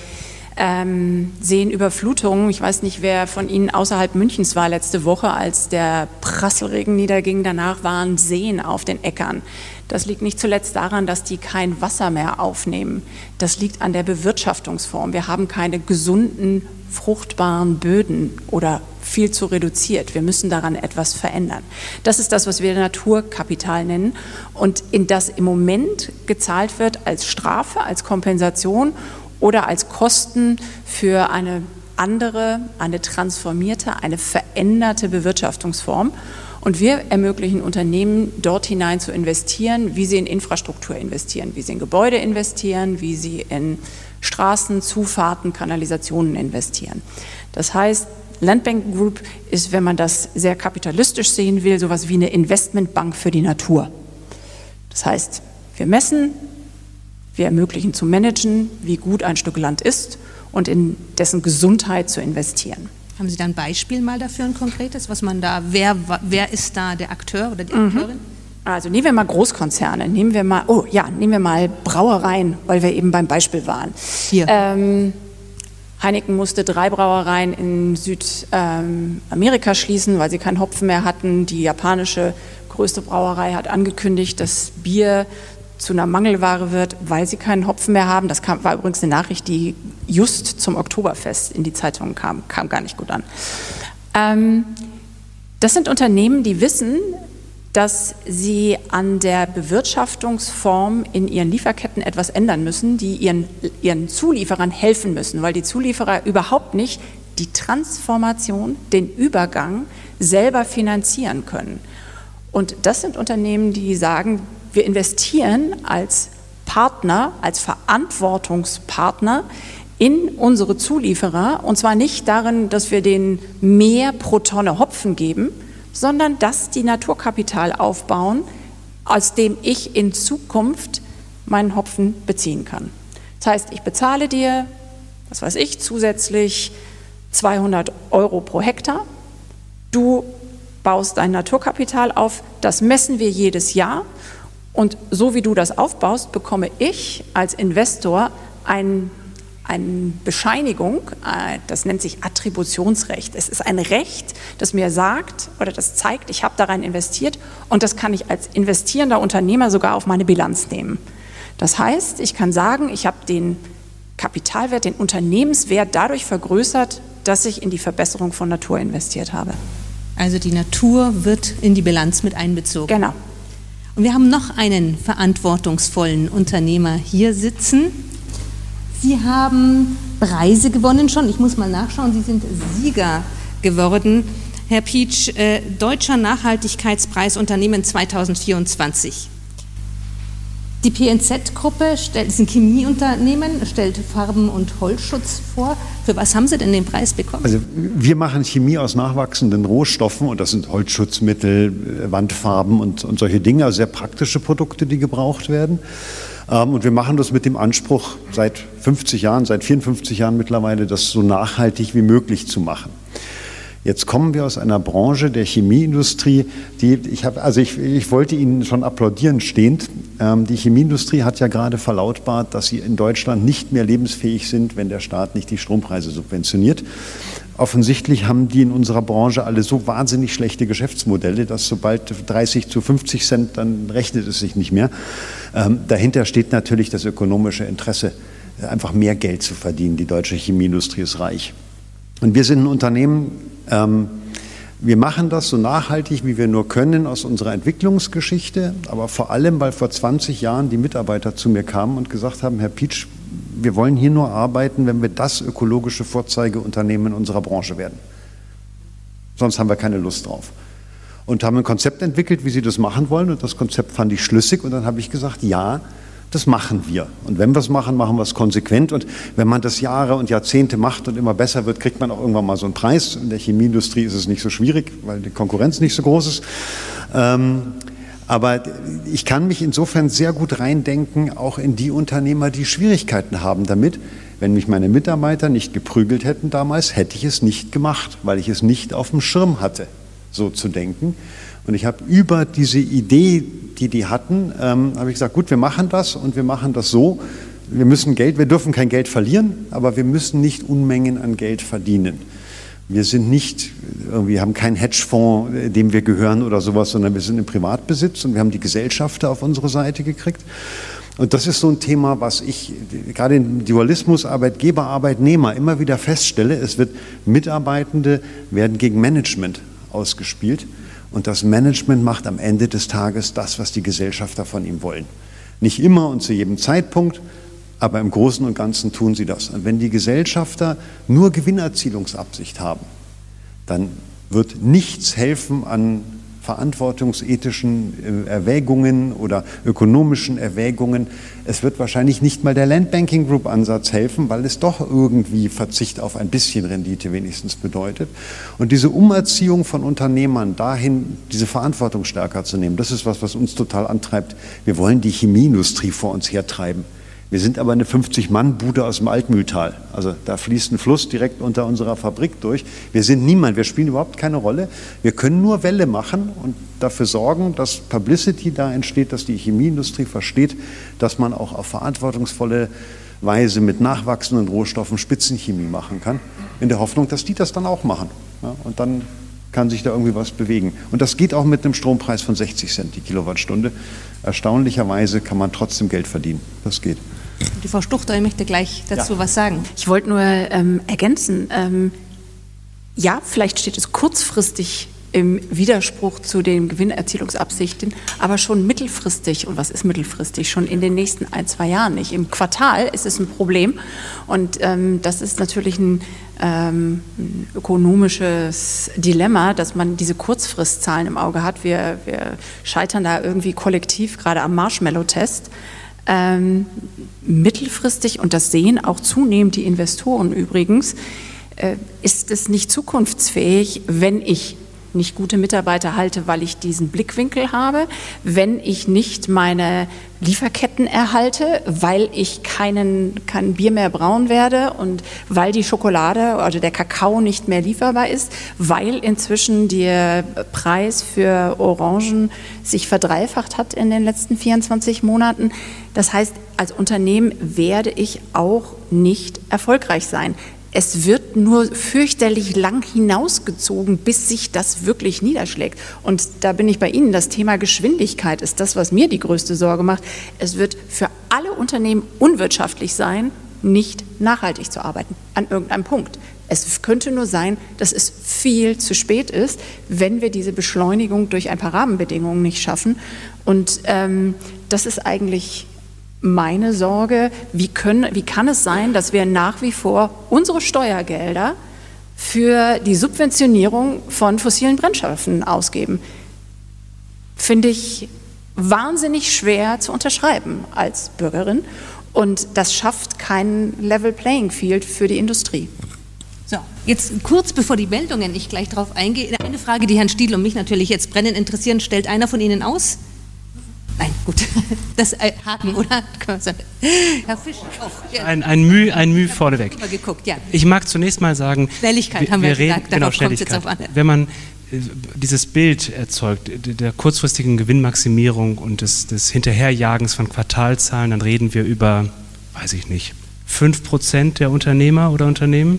Ähm, sehen Überflutungen. Ich weiß nicht, wer von Ihnen außerhalb Münchens war letzte Woche, als der Prasselregen niederging. Danach waren Seen auf den Äckern. Das liegt nicht zuletzt daran, dass die kein Wasser mehr aufnehmen. Das liegt an der Bewirtschaftungsform. Wir haben keine gesunden, fruchtbaren Böden oder viel zu reduziert. Wir müssen daran etwas verändern. Das ist das, was wir Naturkapital nennen und in das im Moment gezahlt wird als Strafe, als Kompensation oder als Kosten für eine andere, eine transformierte, eine veränderte Bewirtschaftungsform. Und wir ermöglichen Unternehmen, dort hinein zu investieren, wie sie in Infrastruktur investieren, wie sie in Gebäude investieren, wie sie in Straßen, Zufahrten, Kanalisationen investieren. Das heißt, Land Banking Group ist, wenn man das sehr kapitalistisch sehen will, sowas wie eine Investmentbank für die Natur. Das heißt, Wir messen, wir ermöglichen zu managen, wie gut ein Stück Land ist und in dessen Gesundheit zu investieren. Haben Sie da ein Beispiel mal dafür, ein konkretes, was man da, wer, wer ist da der Akteur oder die Akteurin? Also nehmen wir mal Großkonzerne, nehmen wir mal, oh ja, nehmen wir mal Brauereien, weil wir eben beim Beispiel waren. Hier. Ähm, Heineken musste drei Brauereien in Südamerika ähm, schließen, weil sie keinen Hopfen mehr hatten. Die japanische größte Brauerei hat angekündigt, dass Bier zu einer Mangelware wird, weil sie keinen Hopfen mehr haben. Das kam, war übrigens eine Nachricht, die just zum Oktoberfest in die Zeitungen kam, kam gar nicht gut an. Ähm, das sind Unternehmen, die wissen, dass sie an der Bewirtschaftungsform in ihren Lieferketten etwas ändern müssen, die ihren, ihren Zulieferern helfen müssen, weil die Zulieferer überhaupt nicht die Transformation, den Übergang selber finanzieren können. Und das sind Unternehmen, die sagen, wir investieren als Partner, als Verantwortungspartner in unsere Zulieferer, und zwar nicht darin, dass wir denen mehr pro Tonne Hopfen geben, sondern dass die Naturkapital aufbauen, aus dem ich in Zukunft meinen Hopfen beziehen kann. Das heißt, ich bezahle dir, was weiß ich, zusätzlich zweihundert Euro pro Hektar, du baust dein Naturkapital auf, das messen wir jedes Jahr. Und so wie du das aufbaust, bekomme ich als Investor ein, eine Bescheinigung, das nennt sich Attributionsrecht. Es ist ein Recht, das mir sagt oder das zeigt, ich habe darin investiert, und das kann ich als investierender Unternehmer sogar auf meine Bilanz nehmen. Das heißt, ich kann sagen, ich habe den Kapitalwert, den Unternehmenswert dadurch vergrößert, dass ich in die Verbesserung von Natur investiert habe. Also die Natur wird in die Bilanz mit einbezogen. Genau. Und wir haben noch einen verantwortungsvollen Unternehmer hier sitzen. Sie haben Preise gewonnen schon. Ich muss mal nachschauen. Sie sind Sieger geworden. Herr Pietsch, äh, Deutscher Nachhaltigkeitspreis Unternehmen zweitausendvierundzwanzig. Die P N Z-Gruppe ist ein Chemieunternehmen, stellt Farben- und Holzschutz vor. Für was haben Sie denn den Preis bekommen? Also wir machen Chemie aus nachwachsenden Rohstoffen, und das sind Holzschutzmittel, Wandfarben und, und solche Dinge, also sehr praktische Produkte, die gebraucht werden. Ähm, und wir machen das mit dem Anspruch, seit fünfzig Jahren, seit vierundfünfzig Jahren mittlerweile, das so nachhaltig wie möglich zu machen. Jetzt kommen wir aus einer Branche der Chemieindustrie, die, ich habe, also ich, ich wollte Ihnen schon applaudieren stehend. Ähm, die Chemieindustrie hat ja gerade verlautbart, dass sie in Deutschland nicht mehr lebensfähig sind, wenn der Staat nicht die Strompreise subventioniert. Offensichtlich haben die in unserer Branche alle so wahnsinnig schlechte Geschäftsmodelle, dass sobald dreißig zu fünfzig Cent, dann rechnet es sich nicht mehr. Ähm, dahinter steht natürlich das ökonomische Interesse, einfach mehr Geld zu verdienen. Die deutsche Chemieindustrie ist reich. Und wir sind ein Unternehmen, ähm, wir machen das so nachhaltig, wie wir nur können, aus unserer Entwicklungsgeschichte, aber vor allem, weil vor zwanzig Jahren die Mitarbeiter zu mir kamen und gesagt haben, Herr Pietsch, wir wollen hier nur arbeiten, wenn wir das ökologische Vorzeigeunternehmen in unserer Branche werden. Sonst haben wir keine Lust drauf. Und haben ein Konzept entwickelt, wie sie das machen wollen, und das Konzept fand ich schlüssig, und dann habe ich gesagt, ja, das machen wir. Und wenn wir es machen, machen wir es konsequent. Und wenn man das Jahre und Jahrzehnte macht und immer besser wird, kriegt man auch irgendwann mal so einen Preis. In der Chemieindustrie ist es nicht so schwierig, weil die Konkurrenz nicht so groß ist. Ähm, aber ich kann mich insofern sehr gut reindenken, auch in die Unternehmer, die Schwierigkeiten haben damit. Wenn mich meine Mitarbeiter nicht geprügelt hätten damals, hätte ich es nicht gemacht, weil ich es nicht auf dem Schirm hatte, so zu denken. Und ich habe über diese Idee, die die hatten, ähm, habe ich gesagt, gut, wir machen das, und wir machen das so. Wir müssen Geld, wir dürfen kein Geld verlieren, aber wir müssen nicht Unmengen an Geld verdienen. Wir sind nicht, wir haben keinen Hedgefonds, dem wir gehören oder sowas, sondern wir sind im Privatbesitz, und wir haben die Gesellschafter auf unsere Seite gekriegt. Und das ist so ein Thema, was ich gerade im Dualismus Arbeitgeber, Arbeitnehmer immer wieder feststelle. Es wird, Mitarbeitende werden gegen Management ausgespielt. Und das Management macht am Ende des Tages das, was die Gesellschafter von ihm wollen. Nicht immer und zu jedem Zeitpunkt, aber im Großen und Ganzen tun sie das. Und wenn die Gesellschafter nur Gewinnerzielungsabsicht haben, dann wird nichts helfen an verantwortungsethischen Erwägungen oder ökonomischen Erwägungen. Es wird wahrscheinlich nicht mal der Landbanking Group Ansatz helfen, weil es doch irgendwie Verzicht auf ein bisschen Rendite wenigstens bedeutet. Und diese Umerziehung von Unternehmern dahin, diese Verantwortung stärker zu nehmen, das ist was, was uns total antreibt. Wir wollen die Chemieindustrie vor uns hertreiben. Wir sind aber eine fünfzig-Mann-Bude aus dem Altmühltal. Also da fließt ein Fluss direkt unter unserer Fabrik durch. Wir sind niemand, wir spielen überhaupt keine Rolle. Wir können nur Welle machen und dafür sorgen, dass Publicity da entsteht, dass die Chemieindustrie versteht, dass man auch auf verantwortungsvolle Weise mit nachwachsenden Rohstoffen Spitzenchemie machen kann, in der Hoffnung, dass die das dann auch machen. Ja, und dann kann sich da irgendwie was bewegen. Und das geht auch mit einem Strompreis von sechzig Cent die Kilowattstunde. Erstaunlicherweise kann man trotzdem Geld verdienen. Das geht. Die Frau Stuchter, ich möchte gleich dazu ja. was sagen. Ich wollte nur ähm, ergänzen, ähm, ja, vielleicht steht es kurzfristig im Widerspruch zu den Gewinnerzielungsabsichten, aber schon mittelfristig, und was ist mittelfristig? Schon in den nächsten ein, zwei Jahren nicht. Im Quartal ist es ein Problem und ähm, das ist natürlich ein, ähm, ein ökonomisches Dilemma, dass man diese Kurzfristzahlen im Auge hat. Wir, wir scheitern da irgendwie kollektiv gerade am Marshmallow-Test. Ähm, mittelfristig, und das sehen auch zunehmend die Investoren übrigens, äh, ist es nicht zukunftsfähig, wenn ich nicht gute Mitarbeiter halte, weil ich diesen Blickwinkel habe, wenn ich nicht meine Lieferketten erhalte, weil ich keinen, kein Bier mehr brauen werde und weil die Schokolade oder der Kakao nicht mehr lieferbar ist, weil inzwischen der Preis für Orangen sich verdreifacht hat in den letzten vierundzwanzig Monaten. Das heißt, als Unternehmen werde ich auch nicht erfolgreich sein. Es wird nur fürchterlich lang hinausgezogen, bis sich das wirklich niederschlägt. Und da bin ich bei Ihnen. Das Thema Geschwindigkeit ist das, was mir die größte Sorge macht. Es wird für alle Unternehmen unwirtschaftlich sein, nicht nachhaltig zu arbeiten, an irgendeinem Punkt. Es könnte nur sein, dass es viel zu spät ist, wenn wir diese Beschleunigung durch ein paar Rahmenbedingungen nicht schaffen. Und ähm, das ist eigentlich meine Sorge, wie, können, wie kann es sein, dass wir nach wie vor unsere Steuergelder für die Subventionierung von fossilen Brennstoffen ausgeben? Finde ich wahnsinnig schwer zu unterschreiben als Bürgerin, und das schafft kein Level Playing Field für die Industrie. So, jetzt kurz bevor die Meldungen ich gleich darauf eingehe, eine Frage, die Herrn Stiedl und mich natürlich jetzt brennend interessieren, stellt einer von Ihnen aus? Nein, gut. Das äh, Haken, oder? Herr Fischer auch. Ja. Ein, ein Müh, ein Müh vorneweg. Geguckt, ja. Ich mag zunächst mal sagen, Schnelligkeit wir, haben wir, wir reden, gesagt, genau, darauf kommt es Schnelligkeit. jetzt auf an. Wenn man äh, dieses Bild erzeugt, der kurzfristigen Gewinnmaximierung und des, des Hinterherjagens von Quartalzahlen, dann reden wir über, weiß ich nicht, fünf Prozent der Unternehmer oder Unternehmen.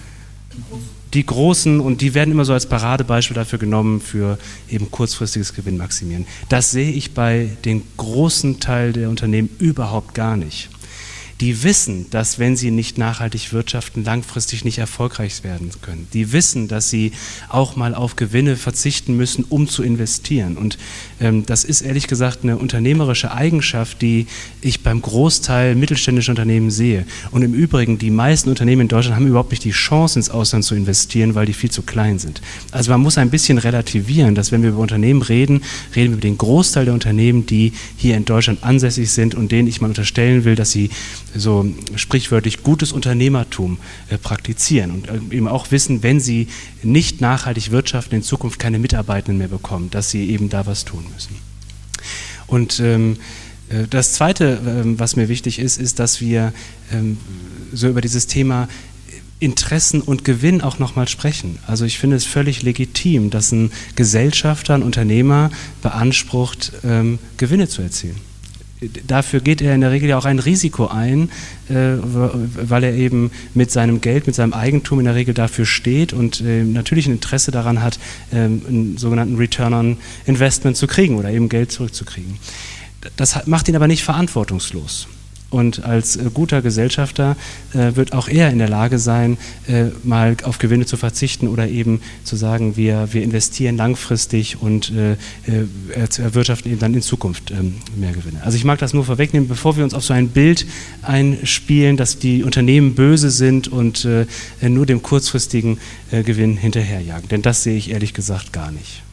Die Großen, und die werden immer so als Paradebeispiel dafür genommen, für eben kurzfristiges Gewinnmaximieren. Das sehe ich bei den großen Teil der Unternehmen überhaupt gar nicht. Die wissen, dass wenn sie nicht nachhaltig wirtschaften, langfristig nicht erfolgreich werden können. Die wissen, dass sie auch mal auf Gewinne verzichten müssen, um zu investieren. Und ähm, das ist ehrlich gesagt eine unternehmerische Eigenschaft, die ich beim Großteil mittelständischer Unternehmen sehe. Und im Übrigen, die meisten Unternehmen in Deutschland haben überhaupt nicht die Chance, ins Ausland zu investieren, weil die viel zu klein sind. Also man muss ein bisschen relativieren, dass wenn wir über Unternehmen reden, reden wir über den Großteil der Unternehmen, die hier in Deutschland ansässig sind und denen ich mal unterstellen will, dass sie so sprichwörtlich gutes Unternehmertum äh, praktizieren und äh, eben auch wissen, wenn sie nicht nachhaltig wirtschaften, in Zukunft keine Mitarbeitenden mehr bekommen, dass sie eben da was tun müssen. Und ähm, äh, das Zweite, äh, was mir wichtig ist, ist, dass wir ähm, so über dieses Thema Interessen und Gewinn auch nochmal sprechen. Also ich finde es völlig legitim, dass ein Gesellschafter, ein Unternehmer beansprucht, ähm, Gewinne zu erzielen. Dafür geht er in der Regel ja auch ein Risiko ein, äh, weil er eben mit seinem Geld, mit seinem Eigentum in der Regel dafür steht und äh, natürlich ein Interesse daran hat, äh, einen sogenannten Return on Investment zu kriegen oder eben Geld zurückzukriegen. Das hat, macht ihn aber nicht verantwortungslos. Und als äh, guter Gesellschafter äh, wird auch er in der Lage sein, äh, mal auf Gewinne zu verzichten oder eben zu sagen, wir, wir investieren langfristig und äh, erwirtschaften eben dann in Zukunft ähm, mehr Gewinne. Also ich mag das nur vorwegnehmen, bevor wir uns auf so ein Bild einspielen, dass die Unternehmen böse sind und äh, nur dem kurzfristigen äh, Gewinn hinterherjagen. Denn das sehe ich ehrlich gesagt gar nicht.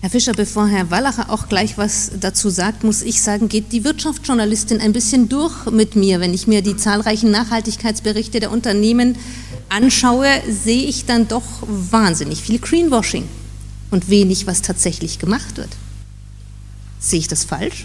Herr Fischer, bevor Herr Wallacher auch gleich was dazu sagt, muss ich sagen, geht die Wirtschaftsjournalistin ein bisschen durch mit mir. Wenn ich mir die zahlreichen Nachhaltigkeitsberichte der Unternehmen anschaue, sehe ich dann doch wahnsinnig viel Greenwashing und wenig, was tatsächlich gemacht wird. Sehe ich das falsch?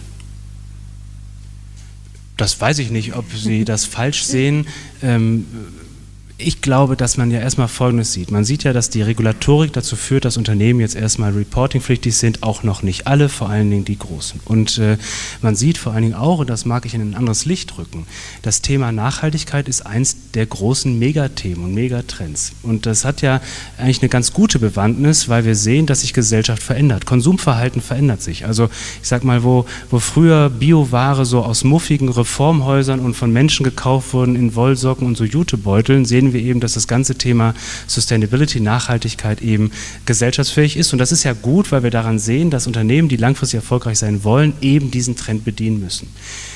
Das weiß ich nicht, ob Sie das falsch sehen. Ähm, Ich glaube, dass man ja erstmal Folgendes sieht. Man sieht ja, dass die Regulatorik dazu führt, dass Unternehmen jetzt erstmal reportingpflichtig sind, auch noch nicht alle, vor allen Dingen die Großen. Und äh, man sieht vor allen Dingen auch, und das mag ich in ein anderes Licht rücken, das Thema Nachhaltigkeit ist eins der großen Megathemen und Megatrends. Und das hat ja eigentlich eine ganz gute Bewandtnis, weil wir sehen, dass sich Gesellschaft verändert. Konsumverhalten verändert sich. Also ich sag mal, wo, wo früher Bioware so aus muffigen Reformhäusern und von Menschen gekauft wurden in Wollsocken und so Jutebeuteln, sehen wir eben, dass das ganze Thema Sustainability, Nachhaltigkeit eben gesellschaftsfähig ist. Und das ist ja gut, weil wir daran sehen, dass Unternehmen, die langfristig erfolgreich sein wollen, eben diesen Trend bedienen müssen.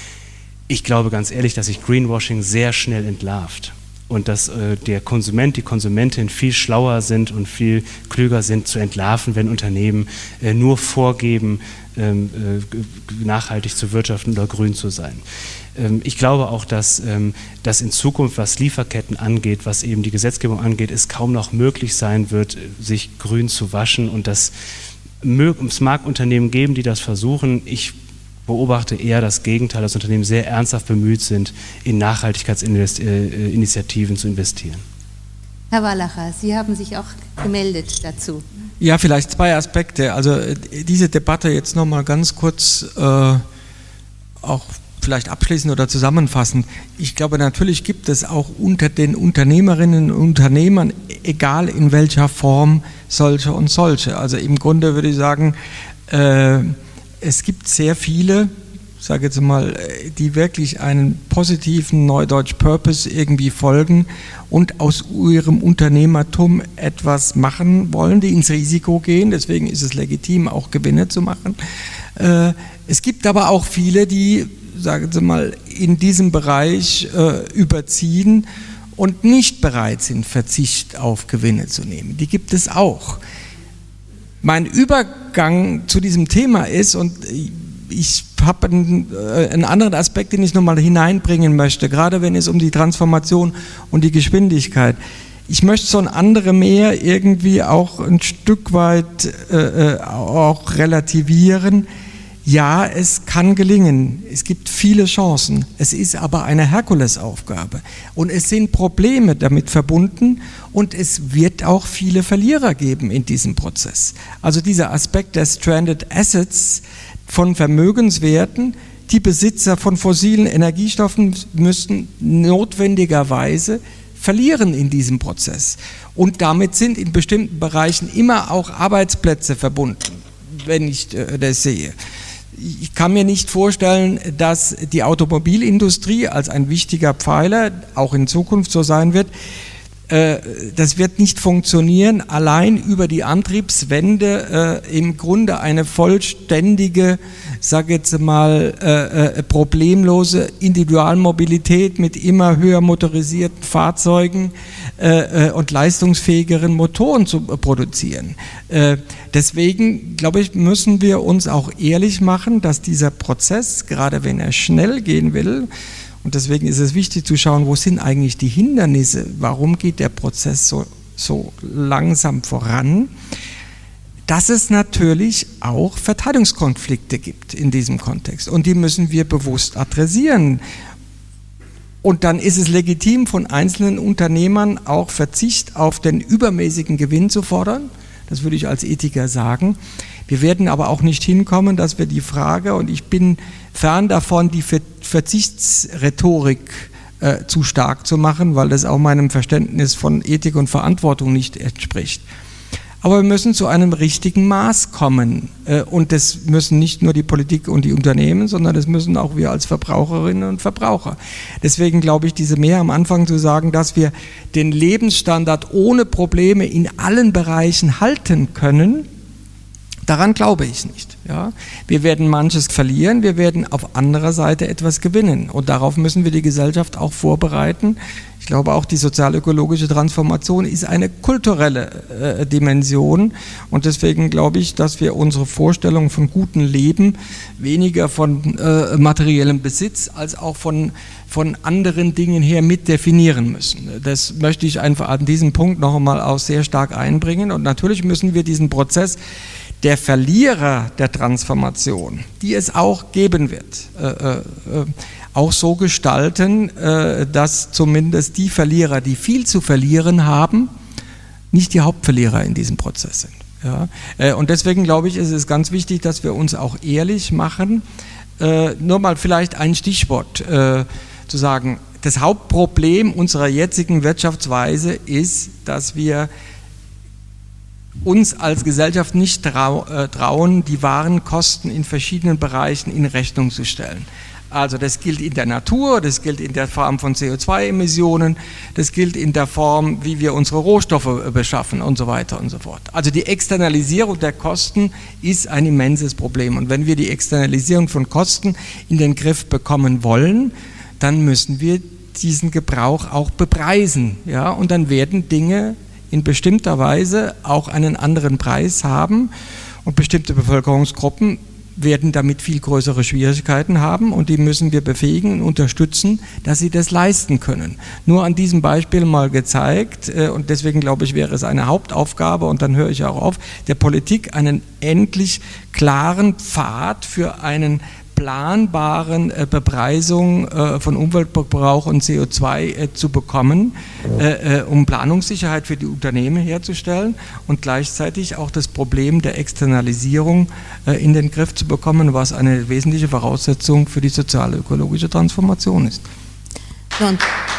Ich glaube ganz ehrlich, dass sich Greenwashing sehr schnell entlarvt und dass äh, der Konsument, die Konsumentin viel schlauer sind und viel klüger sind zu entlarven, wenn Unternehmen äh, nur vorgeben, ähm, äh, nachhaltig zu wirtschaften oder grün zu sein. Ich glaube auch, dass, dass in Zukunft, was Lieferketten angeht, was eben die Gesetzgebung angeht, es kaum noch möglich sein wird, sich grün zu waschen. Und dass es mag Unternehmen geben, die das versuchen. Ich beobachte eher das Gegenteil, dass Unternehmen sehr ernsthaft bemüht sind, in Nachhaltigkeitsinitiativen zu investieren. Herr Wallacher, Sie haben sich auch gemeldet dazu. Ja, vielleicht zwei Aspekte. Also diese Debatte jetzt nochmal ganz kurz äh, auch vielleicht abschließend oder zusammenfassend. Ich glaube, natürlich gibt es auch unter den Unternehmerinnen und Unternehmern, egal in welcher Form, solche und solche. Also im Grunde würde ich sagen, äh, es gibt sehr viele, ich sage jetzt mal, die wirklich einen positiven Neudeutsch Purpose irgendwie folgen und aus ihrem Unternehmertum etwas machen wollen, die ins Risiko gehen. Deswegen ist es legitim, auch Gewinne zu machen. Äh, es gibt aber auch viele, die, sagen Sie mal, in diesem Bereich äh, überziehen und nicht bereit sind, Verzicht auf Gewinne zu nehmen. Die gibt es auch. Mein Übergang zu diesem Thema ist, und ich habe einen, äh, einen anderen Aspekt, den ich nochmal hineinbringen möchte, gerade wenn es um die Transformation und die Geschwindigkeit. Ich möchte so ein andere mehr irgendwie auch ein Stück weit äh, auch relativieren. Ja, es kann gelingen. Es gibt viele Chancen. Es ist aber eine Herkulesaufgabe. Und es sind Probleme damit verbunden und es wird auch viele Verlierer geben in diesem Prozess. Also dieser Aspekt der Stranded Assets von Vermögenswerten, die Besitzer von fossilen Energiestoffen müssen notwendigerweise verlieren in diesem Prozess. Und damit sind in bestimmten Bereichen immer auch Arbeitsplätze verbunden, wenn ich äh, das sehe. Ich kann mir nicht vorstellen, dass die Automobilindustrie als ein wichtiger Pfeiler auch in Zukunft so sein wird. Das wird nicht funktionieren, allein über die Antriebswende äh, im Grunde eine vollständige, sage jetzt mal, äh, äh, problemlose Individualmobilität mit immer höher motorisierten Fahrzeugen äh, äh, und leistungsfähigeren Motoren zu äh, produzieren. Äh, deswegen, glaube ich, müssen wir uns auch ehrlich machen, dass dieser Prozess, gerade wenn er schnell gehen will, und deswegen ist es wichtig zu schauen, wo sind eigentlich die Hindernisse, warum geht der Prozess so, so langsam voran, dass es natürlich auch Verteilungskonflikte gibt in diesem Kontext und die müssen wir bewusst adressieren. Und dann ist es legitim, von einzelnen Unternehmern auch Verzicht auf den übermäßigen Gewinn zu fordern. Das würde ich als Ethiker sagen. Wir werden aber auch nicht hinkommen, dass wir die Frage, und ich bin fern davon, die Verzichtsrhetorik äh, zu stark zu machen, weil das auch meinem Verständnis von Ethik und Verantwortung nicht entspricht. Aber wir müssen zu einem richtigen Maß kommen. Äh, und das müssen nicht nur die Politik und die Unternehmen, sondern das müssen auch wir als Verbraucherinnen und Verbraucher. Deswegen glaube ich, diese mehr am Anfang zu sagen, dass wir den Lebensstandard ohne Probleme in allen Bereichen halten können, Daran glaube ich nicht. Ja? Wir werden manches verlieren, wir werden auf anderer Seite etwas gewinnen. Und darauf müssen wir die Gesellschaft auch vorbereiten. Ich glaube auch, die sozialökologische Transformation ist eine kulturelle äh, Dimension. Und deswegen glaube ich, dass wir unsere Vorstellung von gutem Leben weniger von äh, materiellem Besitz als auch von, von anderen Dingen her mit definieren müssen. Das möchte ich einfach an diesem Punkt noch einmal auch sehr stark einbringen. Und natürlich müssen wir diesen Prozess der Verlierer der Transformation, die es auch geben wird, äh, äh, auch so gestalten, äh, dass zumindest die Verlierer, die viel zu verlieren haben, nicht die Hauptverlierer in diesem Prozess sind. Ja? Äh, und deswegen glaube ich, ist es ganz wichtig, dass wir uns auch ehrlich machen. Äh, nur mal vielleicht ein Stichwort äh, zu sagen, das Hauptproblem unserer jetzigen Wirtschaftsweise ist, dass wir uns als Gesellschaft nicht trau, äh, trauen, die wahren Kosten in verschiedenen Bereichen in Rechnung zu stellen. Also das gilt in der Natur, das gilt in der Form von C O zwei Emissionen, das gilt in der Form, wie wir unsere Rohstoffe beschaffen und so weiter und so fort. Also die Externalisierung der Kosten ist ein immenses Problem. Und wenn wir die Externalisierung von Kosten in den Griff bekommen wollen, dann müssen wir diesen Gebrauch auch bepreisen. Ja? Und dann werden Dinge in bestimmter Weise auch einen anderen Preis haben und bestimmte Bevölkerungsgruppen werden damit viel größere Schwierigkeiten haben und die müssen wir befähigen und unterstützen, dass sie das leisten können. Nur an diesem Beispiel mal gezeigt und deswegen glaube ich, wäre es eine Hauptaufgabe und dann höre ich auch auf, der Politik einen endlich klaren Pfad für einen planbaren äh, Bepreisung äh, von Umweltverbrauch und C O zwei äh, zu bekommen, äh, äh, um Planungssicherheit für die Unternehmen herzustellen und gleichzeitig auch das Problem der Externalisierung äh, in den Griff zu bekommen, was eine wesentliche Voraussetzung für die sozial-ökologische Transformation ist. Und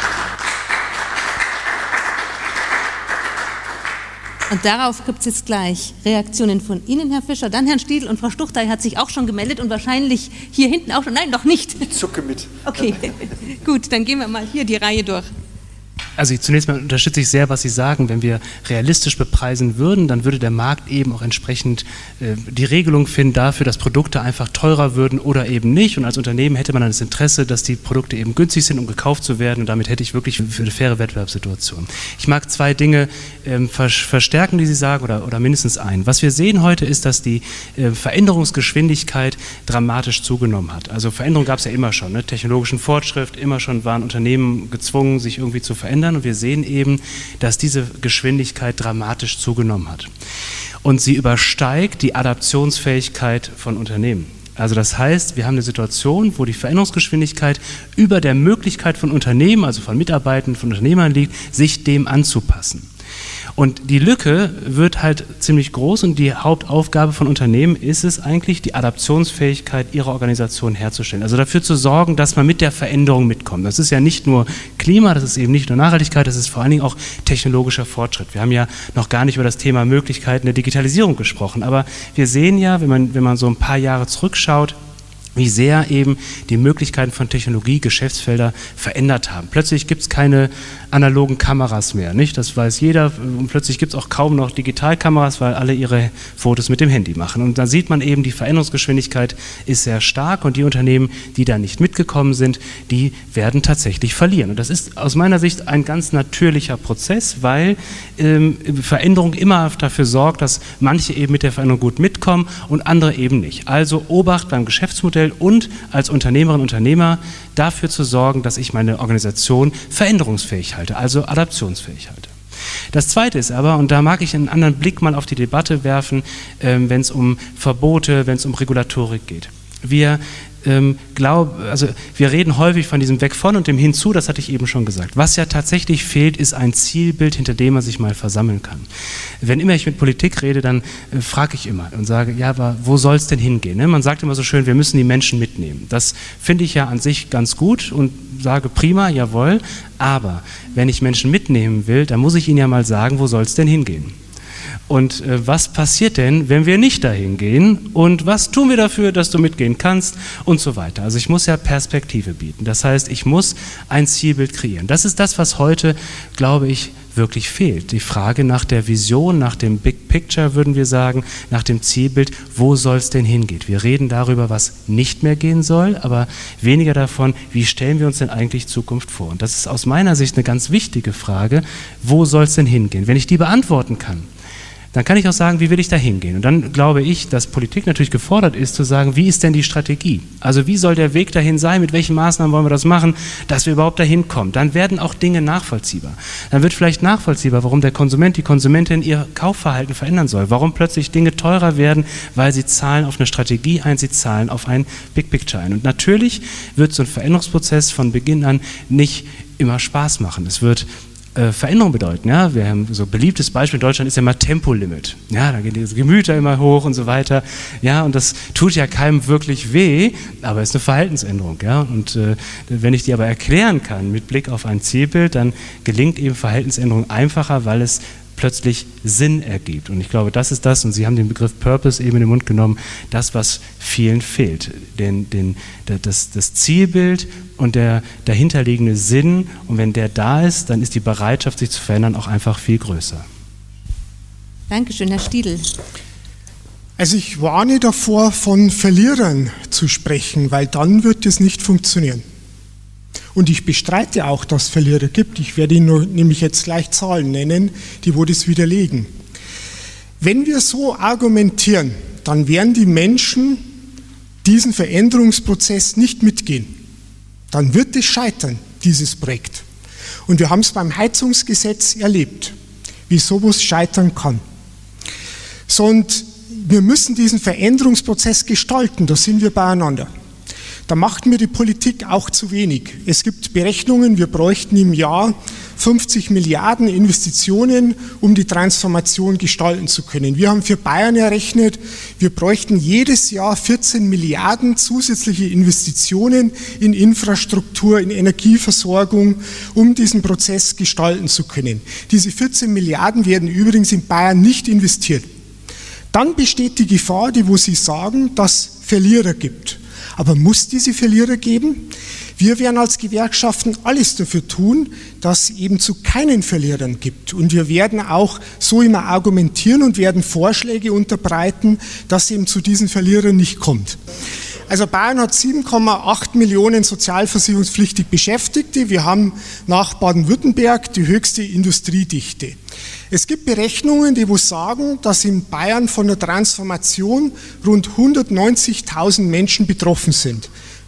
Und darauf gibt es jetzt gleich Reaktionen von Ihnen, Herr Fischer, dann Herrn Stiedl und Frau Stuchtey hat sich auch schon gemeldet und wahrscheinlich hier hinten auch schon. Nein, noch nicht. Ich zucke mit. Okay, gut, dann gehen wir mal hier die Reihe durch. Also ich, zunächst mal unterstütze ich sehr, was Sie sagen. Wenn wir realistisch bepreisen würden, dann würde der Markt eben auch entsprechend äh, die Regelung finden dafür, dass Produkte einfach teurer würden oder eben nicht. Und als Unternehmen hätte man dann das Interesse, dass die Produkte eben günstig sind, um gekauft zu werden. Und damit hätte ich wirklich für eine faire Wettbewerbssituation. Ich mag zwei Dinge ähm, verstärken, die Sie sagen, oder, oder mindestens einen. Was wir sehen heute ist, dass die äh, Veränderungsgeschwindigkeit dramatisch zugenommen hat. Also Veränderung gab es ja immer schon. Ne? Technologischen Fortschritt, immer schon waren Unternehmen gezwungen, sich irgendwie zu verändern. Und wir sehen eben, dass diese Geschwindigkeit dramatisch zugenommen hat. Und sie übersteigt die Adaptionsfähigkeit von Unternehmen. Also das heißt, wir haben eine Situation, wo die Veränderungsgeschwindigkeit über der Möglichkeit von Unternehmen, also von Mitarbeitern, von Unternehmern liegt, sich dem anzupassen. Und die Lücke wird halt ziemlich groß und die Hauptaufgabe von Unternehmen ist es eigentlich, die Adaptionsfähigkeit ihrer Organisation herzustellen. Also dafür zu sorgen, dass man mit der Veränderung mitkommt. Das ist ja nicht nur Klima, das ist eben nicht nur Nachhaltigkeit, das ist vor allen Dingen auch technologischer Fortschritt. Wir haben ja noch gar nicht über das Thema Möglichkeiten der Digitalisierung gesprochen, aber wir sehen ja, wenn man, wenn man so ein paar Jahre zurückschaut, wie sehr eben die Möglichkeiten von Technologie Geschäftsfelder verändert haben. Plötzlich gibt es keine analogen Kameras mehr, nicht? Das weiß jeder und plötzlich gibt es auch kaum noch Digitalkameras, weil alle ihre Fotos mit dem Handy machen. Und da sieht man eben, die Veränderungsgeschwindigkeit ist sehr stark und die Unternehmen, die da nicht mitgekommen sind, die werden tatsächlich verlieren. Und das ist aus meiner Sicht ein ganz natürlicher Prozess, weil ähm, Veränderung immer dafür sorgt, dass manche eben mit der Veränderung gut mitkommen und andere eben nicht. Also Obacht beim Geschäftsmodell und als Unternehmerin und Unternehmer dafür zu sorgen, dass ich meine Organisation veränderungsfähig halte, also adaptionsfähig halte. Das Zweite ist aber, und da mag ich einen anderen Blick mal auf die Debatte werfen, äh, wenn es um Verbote, wenn es um Regulatorik geht. Wir ähm, glaub, also wir reden häufig von diesem Weg von und dem Hinzu, das hatte ich eben schon gesagt. Was ja tatsächlich fehlt, ist ein Zielbild, hinter dem man sich mal versammeln kann. Wenn immer ich mit Politik rede, dann äh, frage ich immer und sage, ja, aber wo soll es denn hingehen? Ne? Man sagt immer so schön, wir müssen die Menschen mitnehmen. Das finde ich ja an sich ganz gut und sage prima, jawohl, aber wenn ich Menschen mitnehmen will, dann muss ich ihnen ja mal sagen, wo soll es denn hingehen? Und äh, was passiert denn, wenn wir nicht dahin gehen? Und was tun wir dafür, dass du mitgehen kannst? Und so weiter. Also ich muss ja Perspektive bieten. Das heißt, ich muss ein Zielbild kreieren. Das ist das, was heute, glaube ich, wirklich fehlt. Die Frage nach der Vision, nach dem Big Picture, würden wir sagen, nach dem Zielbild, wo soll es denn hingehen? Wir reden darüber, was nicht mehr gehen soll, aber weniger davon, wie stellen wir uns denn eigentlich Zukunft vor? Und das ist aus meiner Sicht eine ganz wichtige Frage, wo soll es denn hingehen? Wenn ich die beantworten kann, dann kann ich auch sagen, wie will ich da hingehen? Und dann glaube ich, dass Politik natürlich gefordert ist, zu sagen, wie ist denn die Strategie? Also wie soll der Weg dahin sein? Mit welchen Maßnahmen wollen wir das machen, dass wir überhaupt dahin kommen? Dann werden auch Dinge nachvollziehbar. Dann wird vielleicht nachvollziehbar, warum der Konsument, die Konsumentin ihr Kaufverhalten verändern soll. Warum plötzlich Dinge teurer werden, weil sie zahlen auf eine Strategie ein, sie zahlen auf ein Big Picture ein. Und natürlich wird so ein Veränderungsprozess von Beginn an nicht immer Spaß machen. Es wird Veränderung bedeuten. Ja? Wir haben so ein beliebtes Beispiel in Deutschland ist ja immer Tempolimit. Ja, da gehen die Gemüter immer hoch und so weiter. Ja, und das tut ja keinem wirklich weh, aber es ist eine Verhaltensänderung. Ja? Und äh, wenn ich die aber erklären kann mit Blick auf ein Zielbild, dann gelingt eben Verhaltensänderung einfacher, weil es plötzlich Sinn ergibt. Und ich glaube, das ist das, und Sie haben den Begriff Purpose eben in den Mund genommen, das, was vielen fehlt. Den, den, das, das Zielbild und der dahinterliegende Sinn, und wenn der da ist, dann ist die Bereitschaft, sich zu verändern, auch einfach viel größer. Dankeschön, Herr Stiedl. Also ich warne davor, von Verlierern zu sprechen, weil dann wird es nicht funktionieren. Und ich bestreite auch, dass es Verlierer gibt. Ich werde Ihnen nämlich jetzt gleich Zahlen nennen, die wo das widerlegen. Wenn wir so argumentieren, dann werden die Menschen diesen Veränderungsprozess nicht mitgehen. Dann wird es scheitern, dieses Projekt. Und wir haben es beim Heizungsgesetz erlebt, wie sowas scheitern kann. So, und wir müssen diesen Veränderungsprozess gestalten, da sind wir beieinander. Da macht mir die Politik auch zu wenig. Es gibt Berechnungen, wir bräuchten im Jahr fünfzig Milliarden Investitionen, um die Transformation gestalten zu können. Wir haben für Bayern errechnet, wir bräuchten jedes Jahr vierzehn Milliarden zusätzliche Investitionen in Infrastruktur, in Energieversorgung, um diesen Prozess gestalten zu können. Diese vierzehn Milliarden werden übrigens in Bayern nicht investiert. Dann besteht die Gefahr, die wo Sie sagen, dass es Verlierer gibt. Aber muss es diese Verlierer geben? Wir werden als Gewerkschaften alles dafür tun, dass es eben zu keinen Verlierern gibt. Und wir werden auch so immer argumentieren und werden Vorschläge unterbreiten, dass es eben zu diesen Verlierern nicht kommt. Also Bayern hat sieben Komma acht Millionen sozialversicherungspflichtig Beschäftigte. Wir haben nach Baden-Württemberg die höchste Industriedichte. Es gibt Berechnungen, die wo sagen, dass in Bayern von der Transformation rund hundertneunzigtausend Menschen betroffen sind.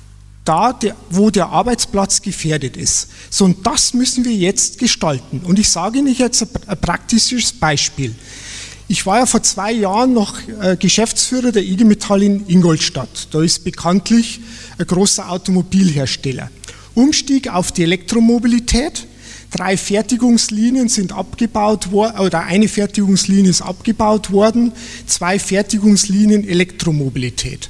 Da, der, wo der Arbeitsplatz gefährdet ist. So, und das müssen wir jetzt gestalten. Und ich sage Ihnen jetzt ein, ein praktisches Beispiel. Ich war ja vor zwei Jahren noch äh, Geschäftsführer der I G Metall in Ingolstadt. Da ist bekanntlich ein großer Automobilhersteller. Umstieg auf die Elektromobilität. Drei Fertigungslinien sind abgebaut worden, oder eine Fertigungslinie ist abgebaut worden, zwei Fertigungslinien Elektromobilität.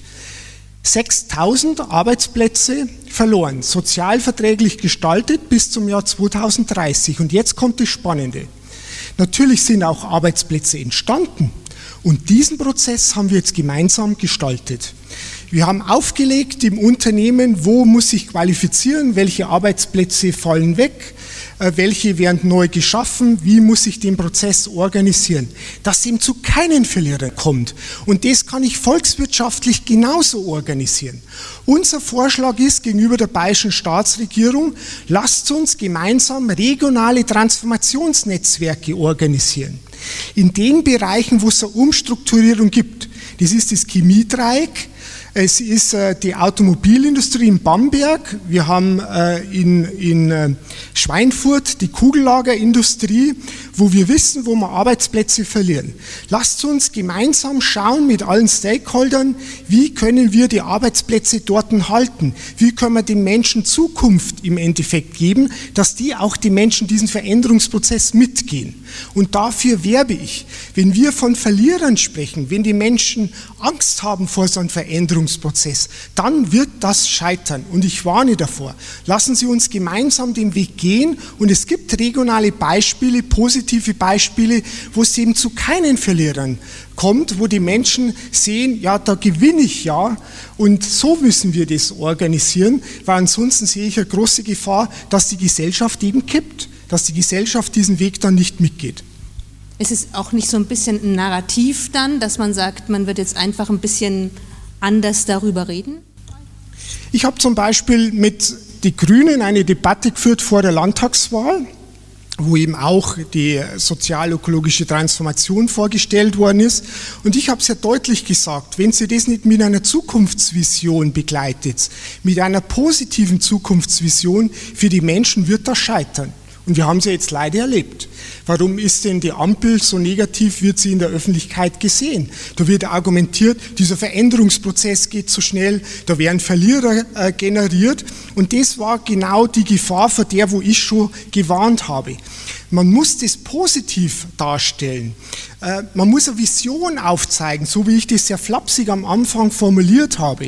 sechstausend Arbeitsplätze verloren, sozialverträglich gestaltet bis zum Jahr zweitausenddreißig. Und jetzt kommt das Spannende. Natürlich sind auch Arbeitsplätze entstanden und diesen Prozess haben wir jetzt gemeinsam gestaltet. Wir haben aufgelegt im Unternehmen, wo muss ich qualifizieren, welche Arbeitsplätze fallen weg, welche werden neu geschaffen, wie muss ich den Prozess organisieren, dass es eben zu keinen Verlierern kommt. Und das kann ich volkswirtschaftlich genauso organisieren. Unser Vorschlag ist gegenüber der bayerischen Staatsregierung, lasst uns gemeinsam regionale Transformationsnetzwerke organisieren. In den Bereichen, wo es eine Umstrukturierung gibt, das ist das Chemiedreieck, es ist äh, die Automobilindustrie in Bamberg, wir haben äh, in, in äh, Schweinfurt die Kugellagerindustrie, wo wir wissen, wo wir Arbeitsplätze verlieren. Lasst uns gemeinsam schauen mit allen Stakeholdern, wie können wir die Arbeitsplätze dort halten, wie können wir den Menschen Zukunft im Endeffekt geben, dass die auch die Menschen diesen Veränderungsprozess mitgehen. Und dafür werbe ich. Wenn wir von Verlierern sprechen, wenn die Menschen Angst haben vor so einem Veränderungsprozess, dann wird das scheitern. Und ich warne davor. Lassen Sie uns gemeinsam den Weg gehen. Und es gibt regionale Beispiele, positive Beispiele, wo es eben zu keinen Verlierern kommt, wo die Menschen sehen, ja, da gewinne ich ja. Und so müssen wir das organisieren, weil ansonsten sehe ich eine große Gefahr, dass die Gesellschaft eben kippt. dass die Gesellschaft diesen Weg dann nicht mitgeht. Ist es auch nicht so ein bisschen ein Narrativ dann, dass man sagt, man wird jetzt einfach ein bisschen anders darüber reden? Ich habe zum Beispiel mit den Grünen eine Debatte geführt vor der Landtagswahl, wo eben auch die sozial-ökologische Transformation vorgestellt worden ist. Und ich habe sehr deutlich gesagt, wenn Sie das nicht mit einer Zukunftsvision begleitet, mit einer positiven Zukunftsvision für die Menschen, wird das scheitern. Und wir haben sie jetzt leider erlebt. Warum ist denn die Ampel so negativ, wird sie in der Öffentlichkeit gesehen? Da wird argumentiert, dieser Veränderungsprozess geht zu schnell, da werden Verlierer äh, generiert. Und das war genau die Gefahr, vor der, wo ich schon gewarnt habe. Man muss das positiv darstellen. Äh, man muss eine Vision aufzeigen, so wie ich das sehr flapsig am Anfang formuliert habe.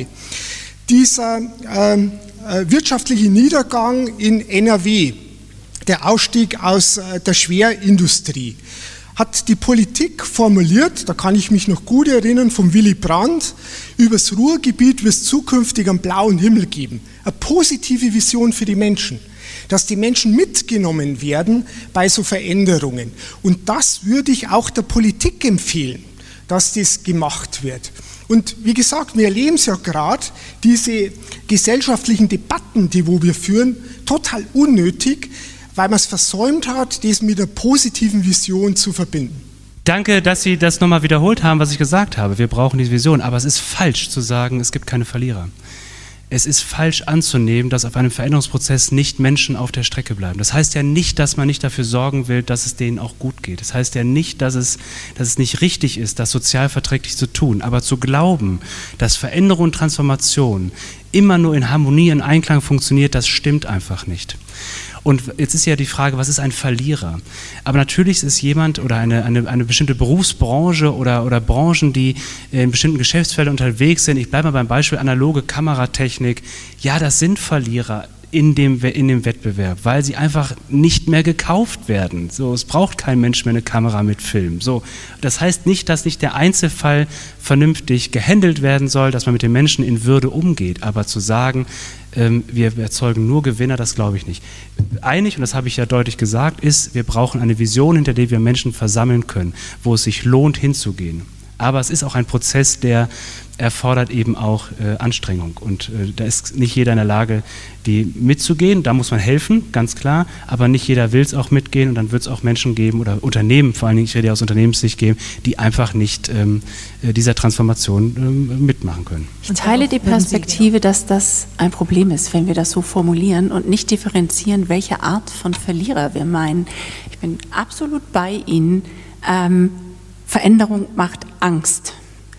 Dieser äh, äh, wirtschaftliche Niedergang in N R W, der Ausstieg aus der Schwerindustrie, hat die Politik formuliert, da kann ich mich noch gut erinnern, von Willy Brandt, übers Ruhrgebiet wird es zukünftig einen blauen Himmel geben. Eine positive Vision für die Menschen, dass die Menschen mitgenommen werden bei so Veränderungen. Und das würde ich auch der Politik empfehlen, dass das gemacht wird. Und wie gesagt, wir erleben es ja gerade, diese gesellschaftlichen Debatten, die wo wir führen, total unnötig, weil man es versäumt hat, das mit einer positiven Vision zu verbinden. Danke, dass Sie das nochmal wiederholt haben, was ich gesagt habe. Wir brauchen diese Vision, aber es ist falsch zu sagen, es gibt keine Verlierer. Es ist falsch anzunehmen, dass auf einem Veränderungsprozess nicht Menschen auf der Strecke bleiben. Das heißt ja nicht, dass man nicht dafür sorgen will, dass es denen auch gut geht. Das heißt ja nicht, dass es, dass es nicht richtig ist, das sozialverträglich zu tun. Aber zu glauben, dass Veränderung und Transformation immer nur in Harmonie, in Einklang funktioniert, das stimmt einfach nicht. Und jetzt ist ja die Frage, was ist ein Verlierer? Aber natürlich ist es jemand oder eine, eine, eine bestimmte Berufsbranche oder, oder Branchen, die in bestimmten Geschäftsfeldern unterwegs sind. Ich bleibe mal beim Beispiel analoge Kameratechnik. Ja, das sind Verlierer in dem, in dem Wettbewerb, weil sie einfach nicht mehr gekauft werden. So, es braucht kein Mensch mehr eine Kamera mit Film. So, das heißt nicht, dass nicht der Einzelfall vernünftig gehandelt werden soll, dass man mit den Menschen in Würde umgeht. Aber zu sagen, ähm, wir erzeugen nur Gewinner, das glaube ich nicht. Einig, und das habe ich ja deutlich gesagt, ist, wir brauchen eine Vision, hinter der wir Menschen versammeln können, wo es sich lohnt, hinzugehen. Aber es ist auch ein Prozess, der erfordert eben auch äh, Anstrengung. Und äh, da ist nicht jeder in der Lage, die mitzugehen. Da muss man helfen, ganz klar. Aber nicht jeder will es auch mitgehen. Und dann wird es auch Menschen geben oder Unternehmen, vor allen Dingen, ich rede ja aus Unternehmenssicht geben, die einfach nicht ähm, dieser Transformation ähm, mitmachen können. Ich teile die Perspektive, dass das ein Problem ist, wenn wir das so formulieren und nicht differenzieren, welche Art von Verlierer wir meinen. Ich bin absolut bei Ihnen. Ähm, Veränderung macht Angst.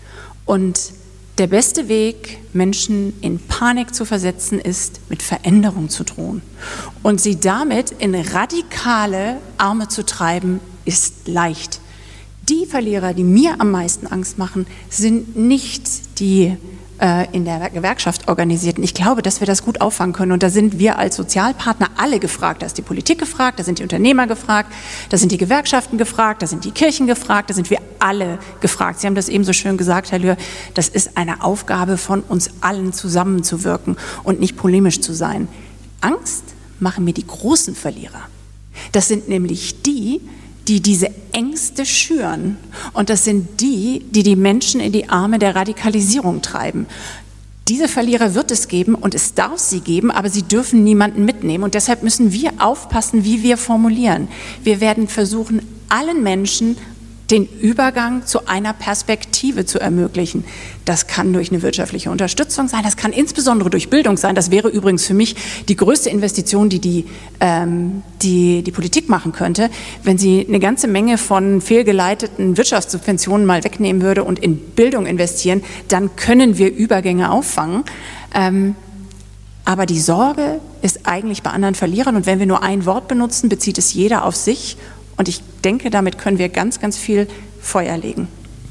Und der beste Weg, Menschen in Panik zu versetzen, ist, mit Veränderung zu drohen. Und sie damit in radikale Arme zu treiben, ist leicht. Die Verlierer, die mir am meisten Angst machen, sind nicht die äh, in der Gewerkschaft organisierten. Ich glaube, dass wir das gut auffangen können. Und da sind wir als Sozialpartner alle gefragt. Da ist die Politik gefragt, da sind die Unternehmer gefragt, da sind die Gewerkschaften gefragt, da sind die Kirchen gefragt, da sind wir alle gefragt. Sie haben das eben so schön gesagt, Herr Lühr, das ist eine Aufgabe von uns allen zusammenzuwirken und nicht polemisch zu sein. Angst machen mir die großen Verlierer. Das sind nämlich die, die diese Ängste schüren. Und das sind die, die die Menschen in die Arme der Radikalisierung treiben. Diese Verlierer wird es geben und es darf sie geben, aber sie dürfen niemanden mitnehmen. Und deshalb müssen wir aufpassen, wie wir formulieren. Wir werden versuchen, allen Menschen den Übergang zu einer Perspektive zu ermöglichen. Das kann durch eine wirtschaftliche Unterstützung sein, das kann insbesondere durch Bildung sein. Das wäre übrigens für mich die größte Investition, die die, ähm, die, die Politik machen könnte, wenn sie eine ganze Menge von fehlgeleiteten Wirtschaftssubventionen mal wegnehmen würde und in Bildung investieren, dann können wir Übergänge auffangen. Ähm, aber die Sorge ist eigentlich bei anderen Verlierern und wenn wir nur ein Wort benutzen, bezieht es jeder auf sich. Und ich denke, damit können wir ganz, ganz viel Feuer legen.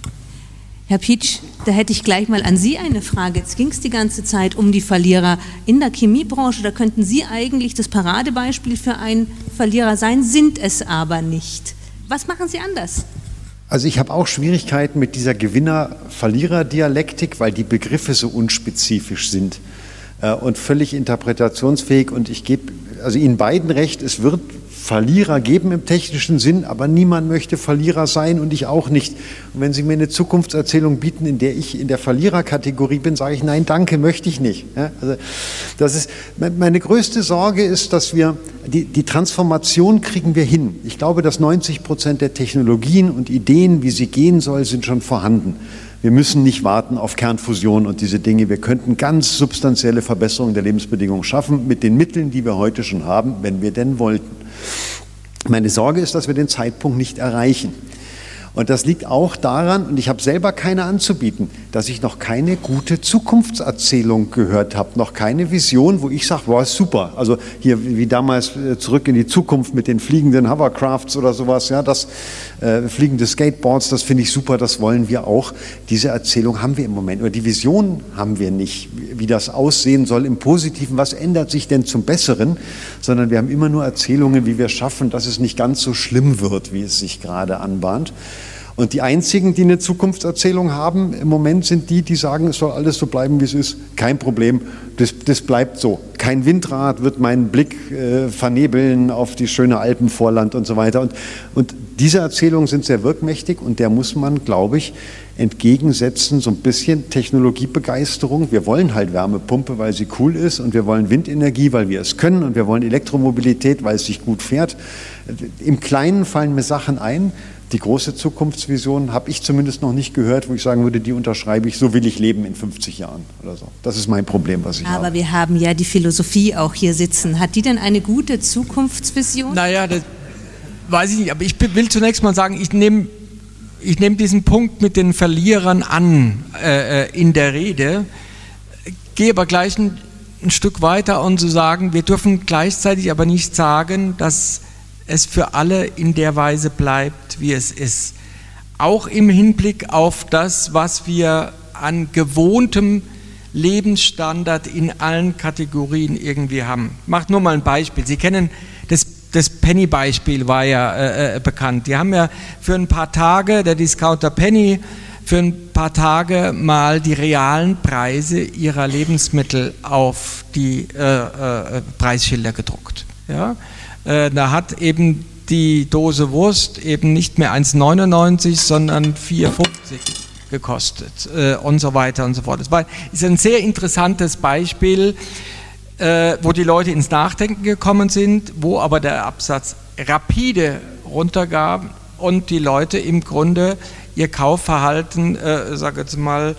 Herr Pietsch, da hätte ich gleich mal an Sie eine Frage. Jetzt ging es die ganze Zeit um die Verlierer in der Chemiebranche. Da könnten Sie eigentlich das Paradebeispiel für einen Verlierer sein, sind es aber nicht. Was machen Sie anders? Also ich habe auch Schwierigkeiten mit dieser Gewinner-Verlierer-Dialektik, weil die Begriffe so unspezifisch sind äh, und völlig interpretationsfähig. Und ich gebe also Ihnen beiden recht, es wird Verlierer geben im technischen Sinn, aber niemand möchte Verlierer sein und ich auch nicht. Und wenn Sie mir eine Zukunftserzählung bieten, in der ich in der Verliererkategorie bin, sage ich, nein, danke, möchte ich nicht. Ja, also das ist, meine größte Sorge ist, dass wir, die, die Transformation kriegen wir hin. Ich glaube, dass neunzig Prozent der Technologien und Ideen, wie sie gehen soll, sind schon vorhanden. Wir müssen nicht warten auf Kernfusion und diese Dinge. Wir könnten ganz substanzielle Verbesserungen der Lebensbedingungen schaffen mit den Mitteln, die wir heute schon haben, wenn wir denn wollten. Meine Sorge ist, dass wir den Zeitpunkt nicht erreichen. Und das liegt auch daran, und ich habe selber keine anzubieten, dass ich noch keine gute Zukunftserzählung gehört habe, noch keine Vision, wo ich sage, wow, super. Also hier wie damals Zurück in die Zukunft mit den fliegenden Hovercrafts oder sowas, ja, das äh, fliegende Skateboards, das finde ich super, das wollen wir auch. Diese Erzählung haben wir im Moment, oder die Vision haben wir nicht, wie das aussehen soll im Positiven, was ändert sich denn zum Besseren, sondern wir haben immer nur Erzählungen, wie wir schaffen, dass es nicht ganz so schlimm wird, wie es sich gerade anbahnt. Und die einzigen, die eine Zukunftserzählung haben im Moment, sind die, die sagen, es soll alles so bleiben, wie es ist. Kein Problem, das, das bleibt so. Kein Windrad wird meinen Blick äh, vernebeln auf die schöne Alpenvorland und so weiter. Und, und diese Erzählungen sind sehr wirkmächtig und der muss man, glaube ich, entgegensetzen, so ein bisschen Technologiebegeisterung. Wir wollen halt Wärmepumpe, weil sie cool ist und wir wollen Windenergie, weil wir es können und wir wollen Elektromobilität, weil es sich gut fährt. Im Kleinen fallen mir Sachen ein. Die große Zukunftsvision habe ich zumindest noch nicht gehört, wo ich sagen würde, die unterschreibe ich, so will ich leben in fünfzig Jahren oder so. Das ist mein Problem, was ich Aber habe. Aber wir haben ja die Philosophie auch hier sitzen. Hat die denn eine gute Zukunftsvision? Naja, das weiß ich nicht, aber ich will zunächst mal sagen, ich nehme ich nehm diesen Punkt mit den Verlierern an äh, in der Rede, gehe aber gleich ein, ein Stück weiter und zu so sagen, wir dürfen gleichzeitig aber nicht sagen, dass es für alle in der Weise bleibt, wie es ist. Auch im Hinblick auf das, was wir an gewohntem Lebensstandard in allen Kategorien irgendwie haben. Ich mache nur mal ein Beispiel. Sie kennen das, das Penny-Beispiel, war ja äh, bekannt. Die haben ja für ein paar Tage, der Discounter Penny, für ein paar Tage mal die realen Preise ihrer Lebensmittel auf die äh, äh, Preisschilder gedruckt. Ja? Da hat eben die Dose Wurst eben nicht mehr eins neunundneunzig, sondern vier fünfzig gekostet äh, und so weiter und so fort. Das war, ist ein sehr interessantes Beispiel, äh, wo die Leute ins Nachdenken gekommen sind, wo aber der Absatz rapide runtergab und die Leute im Grunde ihr Kaufverhalten, äh, sage jetzt mal,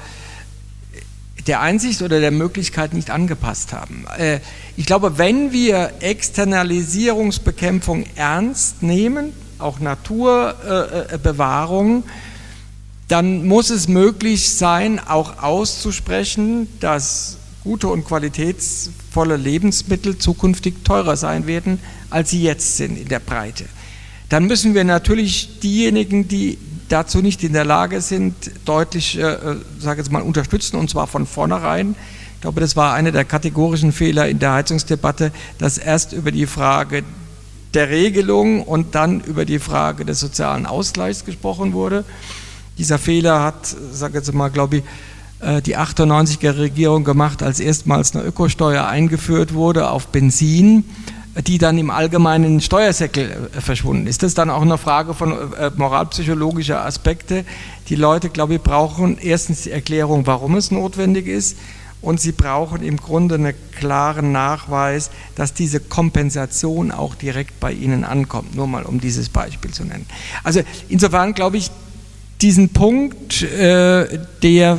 der Einsicht oder der Möglichkeit nicht angepasst haben. Ich glaube, wenn wir Externalisierungsbekämpfung ernst nehmen, auch Naturbewahrung, dann muss es möglich sein, auch auszusprechen, dass gute und qualitätsvolle Lebensmittel zukünftig teurer sein werden, als sie jetzt sind in der Breite. Dann müssen wir natürlich diejenigen, die dazu nicht in der Lage sind, deutlich, äh, sage jetzt mal, unterstützen, und zwar von vornherein. Ich glaube, das war einer der kategorischen Fehler in der Heizungsdebatte, dass erst über die Frage der Regelung und dann über die Frage des sozialen Ausgleichs gesprochen wurde. Dieser Fehler hat, sage jetzt mal, glaube ich, äh, die achtundneunziger Regierung gemacht, als erstmals eine Ökosteuer eingeführt wurde auf Benzin, die dann im allgemeinen Steuersäckel äh, verschwunden ist. Das ist dann auch eine Frage von äh, moralpsychologischer Aspekte. Die Leute, glaube ich, brauchen erstens die Erklärung, warum es notwendig ist, und sie brauchen im Grunde einen klaren Nachweis, dass diese Kompensation auch direkt bei ihnen ankommt. Nur mal, um dieses Beispiel zu nennen. Also insofern glaube ich, diesen Punkt äh, der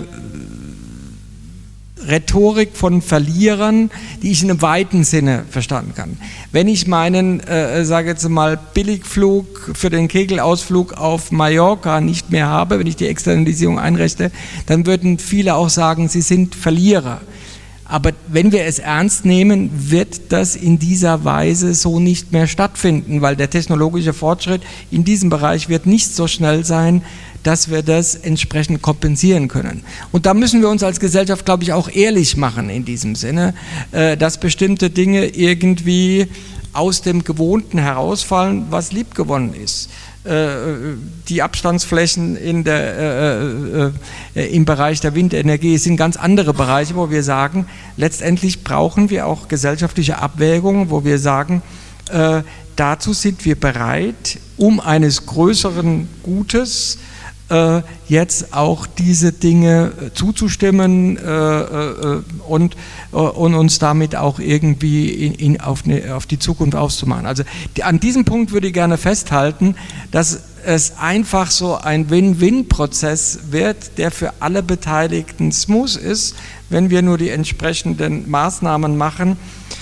Rhetorik von Verlierern, die ich in einem weiten Sinne verstanden kann. Wenn ich meinen, äh, sage jetzt mal, Billigflug für den Kegelausflug auf Mallorca nicht mehr habe, wenn ich die Externalisierung einrechne, dann würden viele auch sagen, sie sind Verlierer. Aber wenn wir es ernst nehmen, wird das in dieser Weise so nicht mehr stattfinden, weil der technologische Fortschritt in diesem Bereich wird nicht so schnell sein, dass wir das entsprechend kompensieren können. Und da müssen wir uns als Gesellschaft, glaube ich, auch ehrlich machen in diesem Sinne, dass bestimmte Dinge irgendwie aus dem Gewohnten herausfallen, was liebgewonnen ist. Die Abstandsflächen in der, äh, äh, im Bereich der Windenergie sind ganz andere Bereiche, wo wir sagen, letztendlich brauchen wir auch gesellschaftliche Abwägungen, wo wir sagen, äh, dazu sind wir bereit, um eines größeren Gutes äh, jetzt auch diese Dinge zuzustimmen äh, äh, und, äh, und uns damit auch irgendwie in, in, auf, eine, auf die Zukunft auszumachen. Also die, an diesem Punkt würde ich gerne festhalten, dass es einfach so ein Win-Win-Prozess wird, der für alle Beteiligten smooth ist, wenn wir nur die entsprechenden Maßnahmen machen.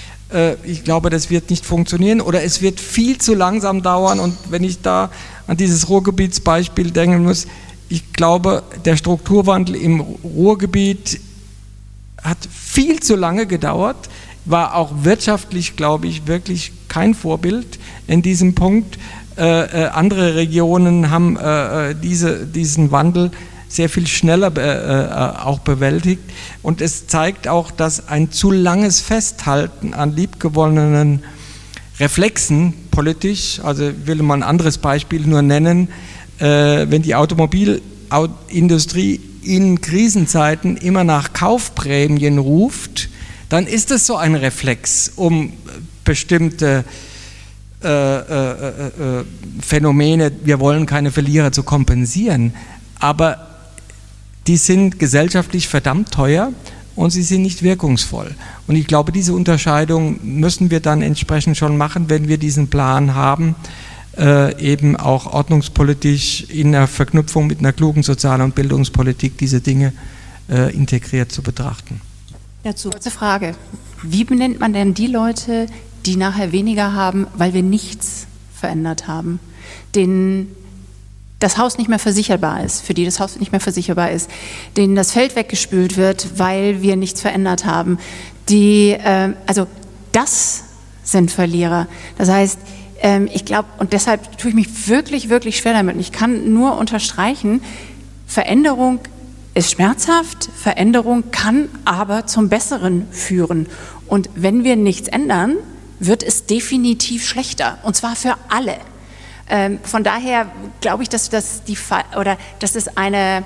Ich glaube, das wird nicht funktionieren oder es wird viel zu langsam dauern. Und wenn ich da an dieses Ruhrgebietsbeispiel denken muss, ich glaube, der Strukturwandel im Ruhrgebiet hat viel zu lange gedauert, war auch wirtschaftlich, glaube ich, wirklich kein Vorbild in diesem Punkt. Äh, äh, andere Regionen haben äh, diese, diesen Wandel sehr viel schneller äh, auch bewältigt. Und es zeigt auch, dass ein zu langes Festhalten an liebgewonnenen Reflexen politisch, also will man ein anderes Beispiel nur nennen, äh, wenn die Automobilindustrie in Krisenzeiten immer nach Kaufprämien ruft, dann ist es so ein Reflex, um bestimmte Äh, äh, äh, Phänomene, wir wollen keine Verlierer, zu kompensieren, aber die sind gesellschaftlich verdammt teuer und sie sind nicht wirkungsvoll. Und ich glaube, diese Unterscheidung müssen wir dann entsprechend schon machen, wenn wir diesen Plan haben, äh, eben auch ordnungspolitisch in der Verknüpfung mit einer klugen Sozial- und Bildungspolitik diese Dinge äh, integriert zu betrachten. Dazu kurze Frage. Wie benennt man denn die Leute, die nachher weniger haben, weil wir nichts verändert haben, denen das Haus nicht mehr versicherbar ist, für die das Haus nicht mehr versicherbar ist, denen das Feld weggespült wird, weil wir nichts verändert haben, die, äh, also das sind Verlierer. Das heißt, ähm, ich glaube, und deshalb tue ich mich wirklich, wirklich schwer damit. Und ich kann nur unterstreichen, Veränderung ist schmerzhaft, Veränderung kann aber zum Besseren führen. Und wenn wir nichts ändern, wird es definitiv schlechter, und zwar für alle. Ähm, von daher glaube ich, dass das die oder dass es eine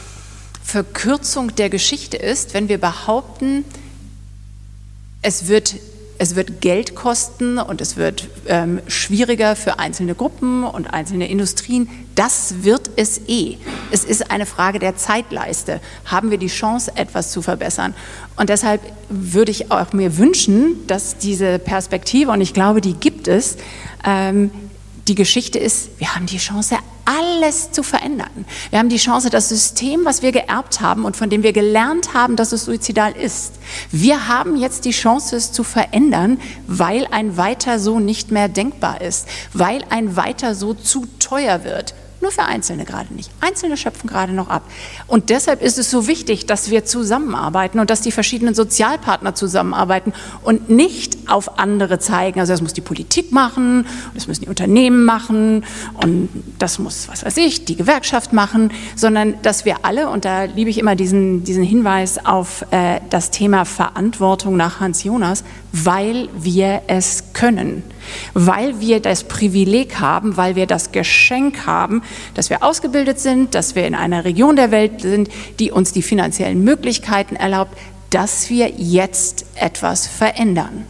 Verkürzung der Geschichte ist, wenn wir behaupten, es wird es wird Geld kosten und es wird ähm, schwieriger für einzelne Gruppen und einzelne Industrien. Das wird es eh. Es ist eine Frage der Zeitleiste. Haben wir die Chance, etwas zu verbessern? Und deshalb würde ich auch mir wünschen, dass diese Perspektive, und ich glaube, die gibt es, ähm, die Geschichte ist, wir haben die Chance, alles zu verändern. Wir haben die Chance, das System, was wir geerbt haben und von dem wir gelernt haben, dass es suizidal ist, wir haben jetzt die Chance, es zu verändern, weil ein Weiter so nicht mehr denkbar ist, weil ein Weiter so zu teuer wird. Nur für Einzelne gerade nicht. Einzelne schöpfen gerade noch ab. Und deshalb ist es so wichtig, dass wir zusammenarbeiten und dass die verschiedenen Sozialpartner zusammenarbeiten und nicht auf andere zeigen. Also das muss die Politik machen, das müssen die Unternehmen machen und das muss, was weiß ich, die Gewerkschaft machen, sondern dass wir alle, und da liebe ich immer diesen, diesen Hinweis auf äh, das Thema Verantwortung nach Hans Jonas, weil wir es können. Weil wir das Privileg haben, weil wir das Geschenk haben, dass wir ausgebildet sind, dass wir in einer Region der Welt sind, die uns die finanziellen Möglichkeiten erlaubt, dass wir jetzt etwas verändern.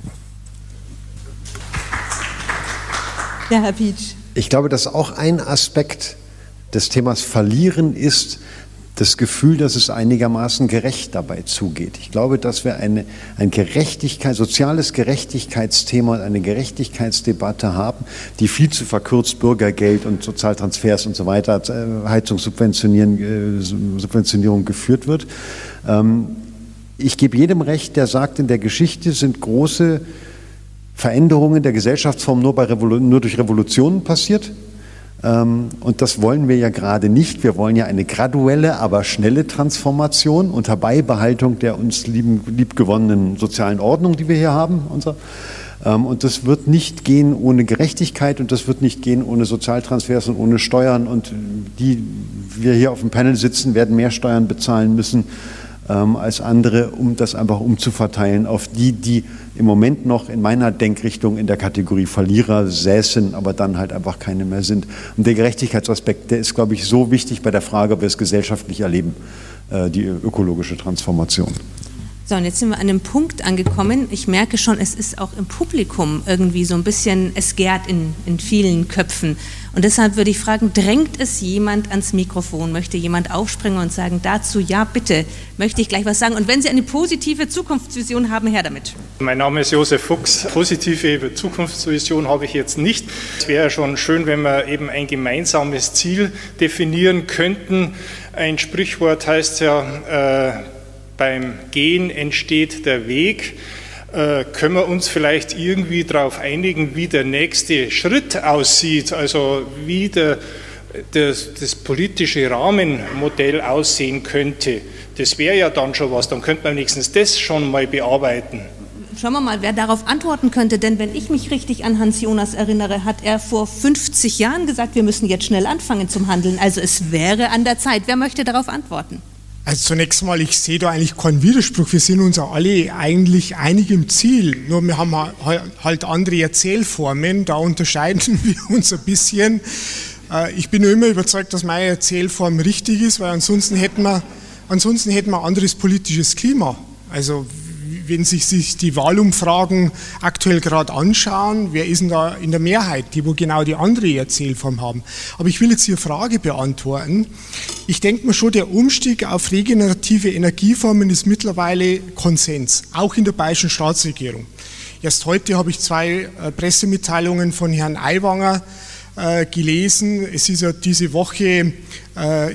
Ja, Herr Pietsch. Ich glaube, dass auch ein Aspekt des Themas Verlieren ist, das Gefühl, dass es einigermaßen gerecht dabei zugeht. Ich glaube, dass wir eine, ein Gerechtigkeit, soziales Gerechtigkeitsthema und eine Gerechtigkeitsdebatte haben, die viel zu verkürzt Bürgergeld und Sozialtransfers und so weiter, Heizungssubventionierung geführt wird. Ich gebe jedem recht, der sagt, in der Geschichte sind große Veränderungen der Gesellschaftsform nur, bei Revolu- nur durch Revolutionen passiert. Und das wollen wir ja gerade nicht. Wir wollen ja eine graduelle, aber schnelle Transformation unter Beibehaltung der uns lieben, liebgewonnenen sozialen Ordnung, die wir hier haben. Und das wird nicht gehen ohne Gerechtigkeit und das wird nicht gehen ohne Sozialtransfers und ohne Steuern. Und die wir hier auf dem Panel sitzen, werden mehr Steuern bezahlen müssen als andere, um das einfach umzuverteilen auf die, die im Moment noch in meiner Denkrichtung in der Kategorie Verlierer säßen, aber dann halt einfach keine mehr sind. Und der Gerechtigkeitsaspekt, der ist, glaube ich, so wichtig bei der Frage, ob wir es gesellschaftlich erleben, die ökologische Transformation. So, und jetzt sind wir an einem Punkt angekommen. Ich merke schon, es ist auch im Publikum irgendwie so ein bisschen, es gärt in, in vielen Köpfen. Und deshalb würde ich fragen, drängt es jemand ans Mikrofon? Möchte jemand aufspringen und sagen dazu, ja bitte, möchte ich gleich was sagen? Und wenn Sie eine positive Zukunftsvision haben, her damit. Mein Name ist Josef Fuchs. Positive Zukunftsvision habe ich jetzt nicht. Es wäre schon schön, wenn wir eben ein gemeinsames Ziel definieren könnten. Ein Sprichwort heißt ja, äh, beim Gehen entsteht der Weg. Äh, können wir uns vielleicht irgendwie darauf einigen, wie der nächste Schritt aussieht, also wie der, das, das politische Rahmenmodell aussehen könnte? Das wäre ja dann schon was, dann könnte man wenigstens das schon mal bearbeiten. Schauen wir mal, wer darauf antworten könnte, denn wenn ich mich richtig an Hans Jonas erinnere, hat er vor fünfzig Jahren gesagt, wir müssen jetzt schnell anfangen zum Handeln, also es wäre an der Zeit. Wer möchte darauf antworten? Also zunächst mal, ich sehe da eigentlich keinen Widerspruch. Wir sind uns ja alle eigentlich einig im Ziel. Nur wir haben halt andere Erzählformen, da unterscheiden wir uns ein bisschen. Ich bin immer überzeugt, dass meine Erzählform richtig ist, weil ansonsten hätten wir, ansonsten hätten wir ein anderes politisches Klima. Also wenn sich, sich die Wahlumfragen aktuell gerade anschauen, wer ist denn da in der Mehrheit, die wo genau die andere Erzählform haben. Aber ich will jetzt hier eine Frage beantworten. Ich denke mir schon, der Umstieg auf regenerative Energieformen ist mittlerweile Konsens, auch in der bayerischen Staatsregierung. Erst heute habe ich zwei äh, Pressemitteilungen von Herrn Aiwanger äh, gelesen. Es ist ja diese Woche äh,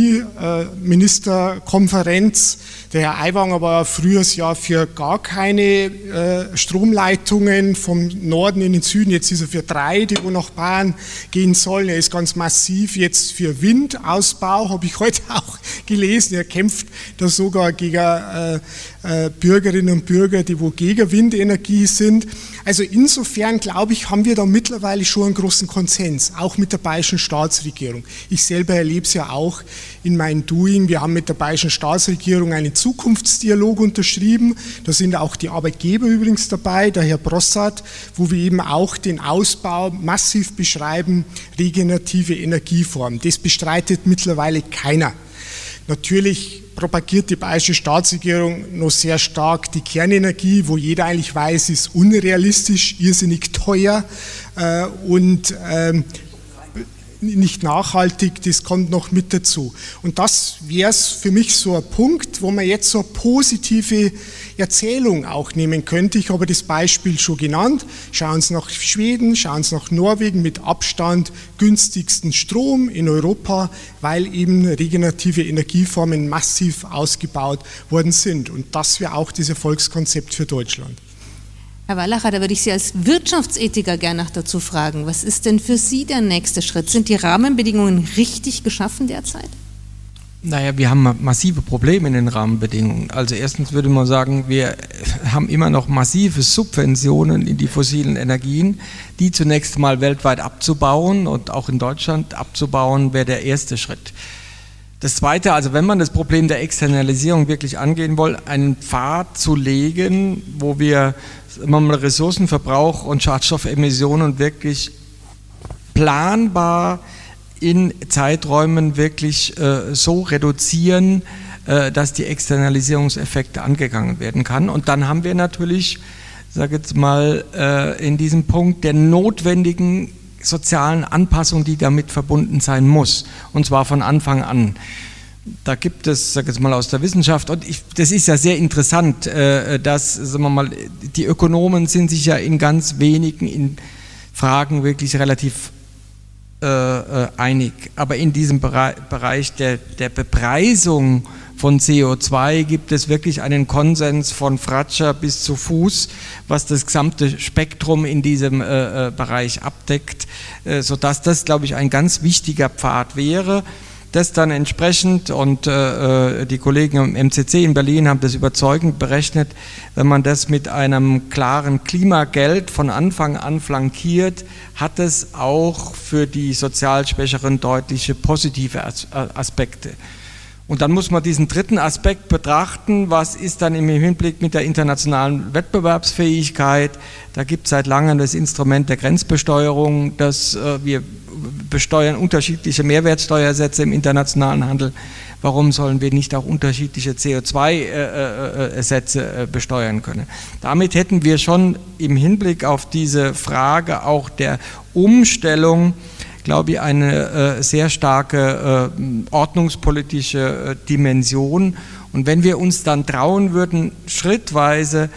Energieministerkonferenz. Der Herr Aiwanger war früher ja für gar keine äh, Stromleitungen vom Norden in den Süden. Jetzt ist er für drei, die wo nach Bayern gehen sollen. Er ist ganz massiv jetzt für Windausbau, habe ich heute auch gelesen. Er kämpft da sogar gegen äh, äh, Bürgerinnen und Bürger, die wo gegen Windenergie sind. Also insofern, glaube ich, haben wir da mittlerweile schon einen großen Konsens, auch mit der bayerischen Staatsregierung. Ich selber erlebe es ja auch in meinem Doing. Wir haben mit der bayerischen Staatsregierung einen Zukunftsdialog unterschrieben. Da sind auch die Arbeitgeber übrigens dabei, der Herr Brossard, wo wir eben auch den Ausbau massiv beschreiben, regenerative Energieformen. Das bestreitet mittlerweile keiner. Natürlich propagiert die bayerische Staatsregierung noch sehr stark die Kernenergie, wo jeder eigentlich weiß, ist unrealistisch, irrsinnig teuer äh, und ähm, nicht nachhaltig, das kommt noch mit dazu. Und das wäre es für mich so ein Punkt, wo man jetzt so eine positive Erzählung auch nehmen könnte. Ich habe das Beispiel schon genannt. Schauen Sie nach Schweden, schauen Sie nach Norwegen, mit Abstand günstigsten Strom in Europa, weil eben regenerative Energieformen massiv ausgebaut worden sind. Und das wäre auch das Erfolgskonzept für Deutschland. Herr Wallacher, da würde ich Sie als Wirtschaftsethiker gerne noch dazu fragen. Was ist denn für Sie der nächste Schritt? Sind die Rahmenbedingungen richtig geschaffen derzeit? Naja, wir haben massive Probleme in den Rahmenbedingungen. Also erstens würde man sagen, wir haben immer noch massive Subventionen in die fossilen Energien, die zunächst mal weltweit abzubauen und auch in Deutschland abzubauen, wäre der erste Schritt. Das Zweite, also wenn man das Problem der Externalisierung wirklich angehen will, einen Pfad zu legen, wo wir mal Ressourcenverbrauch und Schadstoffemissionen wirklich planbar in Zeiträumen wirklich äh, so reduzieren, äh, dass die Externalisierungseffekte angegangen werden kann. Und dann haben wir natürlich, sage jetzt mal, äh, in diesem Punkt der notwendigen sozialen Anpassung, die damit verbunden sein muss, und zwar von Anfang an. Da gibt es, sag jetzt mal aus der Wissenschaft, und ich, das ist ja sehr interessant, äh, dass, sagen wir mal, die Ökonomen sind sich ja in ganz wenigen in Fragen wirklich relativ äh, äh, einig, aber in diesem Bereich, Bereich der, der Bepreisung von C O zwei gibt es wirklich einen Konsens von Fratscher bis zu Fuß, was das gesamte Spektrum in diesem äh, äh, Bereich abdeckt, äh, sodass das, glaube ich, ein ganz wichtiger Pfad wäre. Das dann entsprechend, und äh, die Kollegen im M C C in Berlin haben das überzeugend berechnet, wenn man das mit einem klaren Klimageld von Anfang an flankiert, hat es auch für die sozial Schwächeren deutliche positive As- Aspekte. Und dann muss man diesen dritten Aspekt betrachten, was ist dann im Hinblick mit der internationalen Wettbewerbsfähigkeit. Da gibt es seit langem das Instrument der Grenzbesteuerung, das äh, wir besteuern unterschiedliche Mehrwertsteuersätze im internationalen Handel. Warum sollen wir nicht auch unterschiedliche C O zwei Sätze besteuern können? Damit hätten wir schon im Hinblick auf diese Frage auch der Umstellung, glaube ich, eine äh, sehr starke äh, ordnungspolitische äh, Dimension. Und wenn wir uns dann trauen würden, schrittweise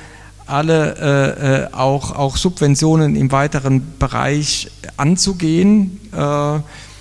alle äh, auch, auch Subventionen im weiteren Bereich anzugehen, äh,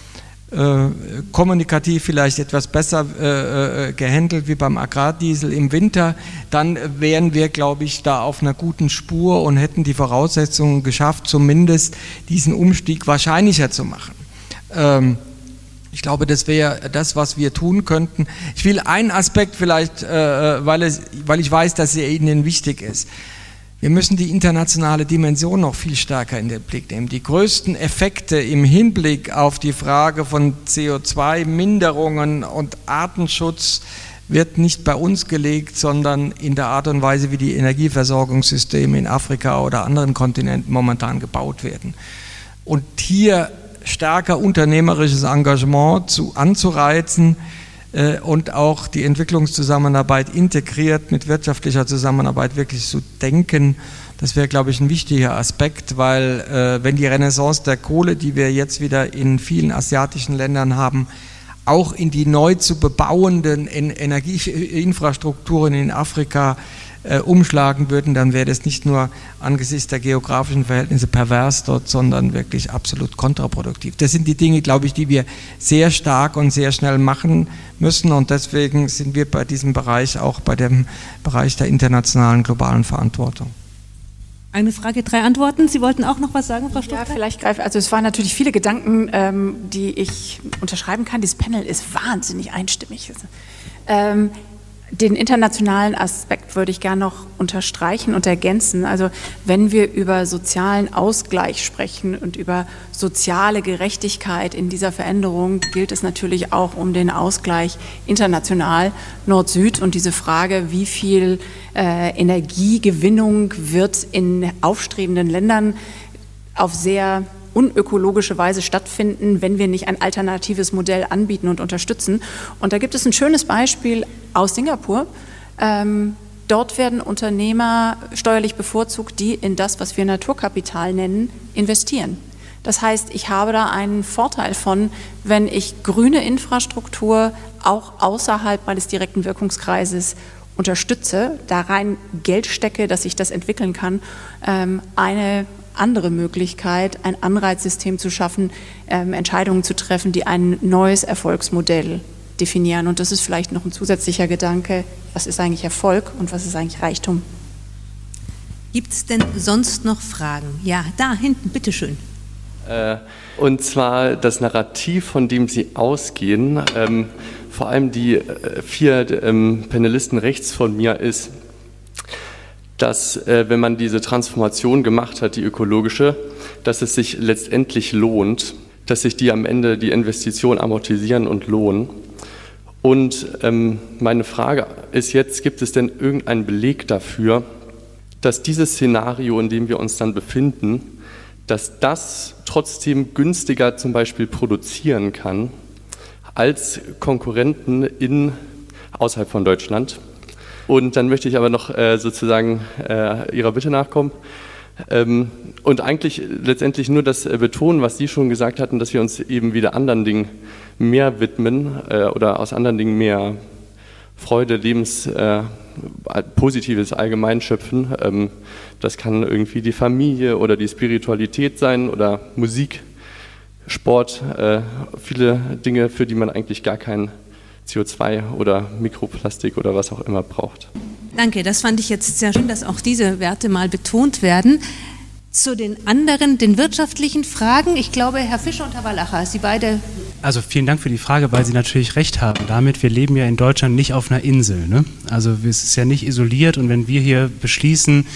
äh, kommunikativ vielleicht etwas besser äh, gehandelt wie beim Agrardiesel im Winter, dann wären wir, glaube ich, da auf einer guten Spur und hätten die Voraussetzungen geschafft, zumindest diesen Umstieg wahrscheinlicher zu machen. Ähm, Ich glaube, das wäre das, was wir tun könnten. Ich will einen Aspekt vielleicht, äh, weil, es, weil ich weiß, dass er Ihnen wichtig ist. Wir müssen die internationale Dimension noch viel stärker in den Blick nehmen. Die größten Effekte im Hinblick auf die Frage von C O zwei Minderungen und Artenschutz wird nicht bei uns gelegt, sondern in der Art und Weise, wie die Energieversorgungssysteme in Afrika oder anderen Kontinenten momentan gebaut werden. Und hier stärker unternehmerisches Engagement zu, anzureizen äh, und auch die Entwicklungszusammenarbeit integriert mit wirtschaftlicher Zusammenarbeit wirklich zu denken, das wäre, glaube ich, ein wichtiger Aspekt, weil äh, wenn die Renaissance der Kohle, die wir jetzt wieder in vielen asiatischen Ländern haben, auch in die neu zu bebauenden Energieinfrastrukturen in Afrika Äh, umschlagen würden, dann wäre das nicht nur angesichts der geografischen Verhältnisse pervers dort, sondern wirklich absolut kontraproduktiv. Das sind die Dinge, glaube ich, die wir sehr stark und sehr schnell machen müssen und deswegen sind wir bei diesem Bereich auch bei dem Bereich der internationalen globalen Verantwortung. Eine Frage, drei Antworten. Sie wollten auch noch was sagen, Frau Stuttgart? Ja, vielleicht greife, also es waren natürlich viele Gedanken, ähm, die ich unterschreiben kann. Dieses Panel ist wahnsinnig einstimmig. Ähm, Den internationalen Aspekt würde ich gerne noch unterstreichen und ergänzen. Also wenn wir über sozialen Ausgleich sprechen und über soziale Gerechtigkeit in dieser Veränderung, gilt es natürlich auch um den Ausgleich international Nord-Süd und diese Frage, wie viel äh, Energiegewinnung wird in aufstrebenden Ländern auf sehr unökologische Weise stattfinden, wenn wir nicht ein alternatives Modell anbieten und unterstützen. Und da gibt es ein schönes Beispiel aus Singapur. Ähm, dort werden Unternehmer steuerlich bevorzugt, die in das, was wir Naturkapital nennen, investieren. Das heißt, ich habe da einen Vorteil von, wenn ich grüne Infrastruktur auch außerhalb meines direkten Wirkungskreises unterstütze, da rein Geld stecke, dass ich das entwickeln kann, ähm, eine andere Möglichkeit, ein Anreizsystem zu schaffen, ähm, Entscheidungen zu treffen, die ein neues Erfolgsmodell definieren. Und das ist vielleicht noch ein zusätzlicher Gedanke, was ist eigentlich Erfolg und was ist eigentlich Reichtum? Gibt es denn sonst noch Fragen? Ja, da hinten, bitteschön. Äh, und zwar das Narrativ, von dem Sie ausgehen, ähm, vor allem die äh, vier ähm, Panelisten rechts von mir ist, dass äh, wenn man diese Transformation gemacht hat, die ökologische, dass es sich letztendlich lohnt, dass sich die am Ende die Investitionen amortisieren und lohnen. Und ähm, meine Frage ist jetzt, gibt es denn irgendeinen Beleg dafür, dass dieses Szenario, in dem wir uns dann befinden, dass das trotzdem günstiger zum Beispiel produzieren kann als Konkurrenten in, außerhalb von Deutschland? Und dann möchte ich aber noch äh, sozusagen äh, Ihrer Bitte nachkommen ähm, und eigentlich letztendlich nur das äh, betonen, was Sie schon gesagt hatten, dass wir uns eben wieder anderen Dingen mehr widmen äh, oder aus anderen Dingen mehr Freude, Lebens, äh, Positives allgemein schöpfen. Ähm, das kann irgendwie die Familie oder die Spiritualität sein oder Musik, Sport, äh, viele Dinge, für die man eigentlich gar keinen C O zwei oder Mikroplastik oder was auch immer braucht. Danke, das fand ich jetzt sehr schön, dass auch diese Werte mal betont werden. Zu den anderen, den wirtschaftlichen Fragen, ich glaube, Herr Fischer und Herr Wallacher, Sie beide. Also vielen Dank für die Frage, weil Sie natürlich recht haben damit, wir leben ja in Deutschland nicht auf einer Insel, ne? Also es ist ja nicht isoliert und wenn wir hier beschließen,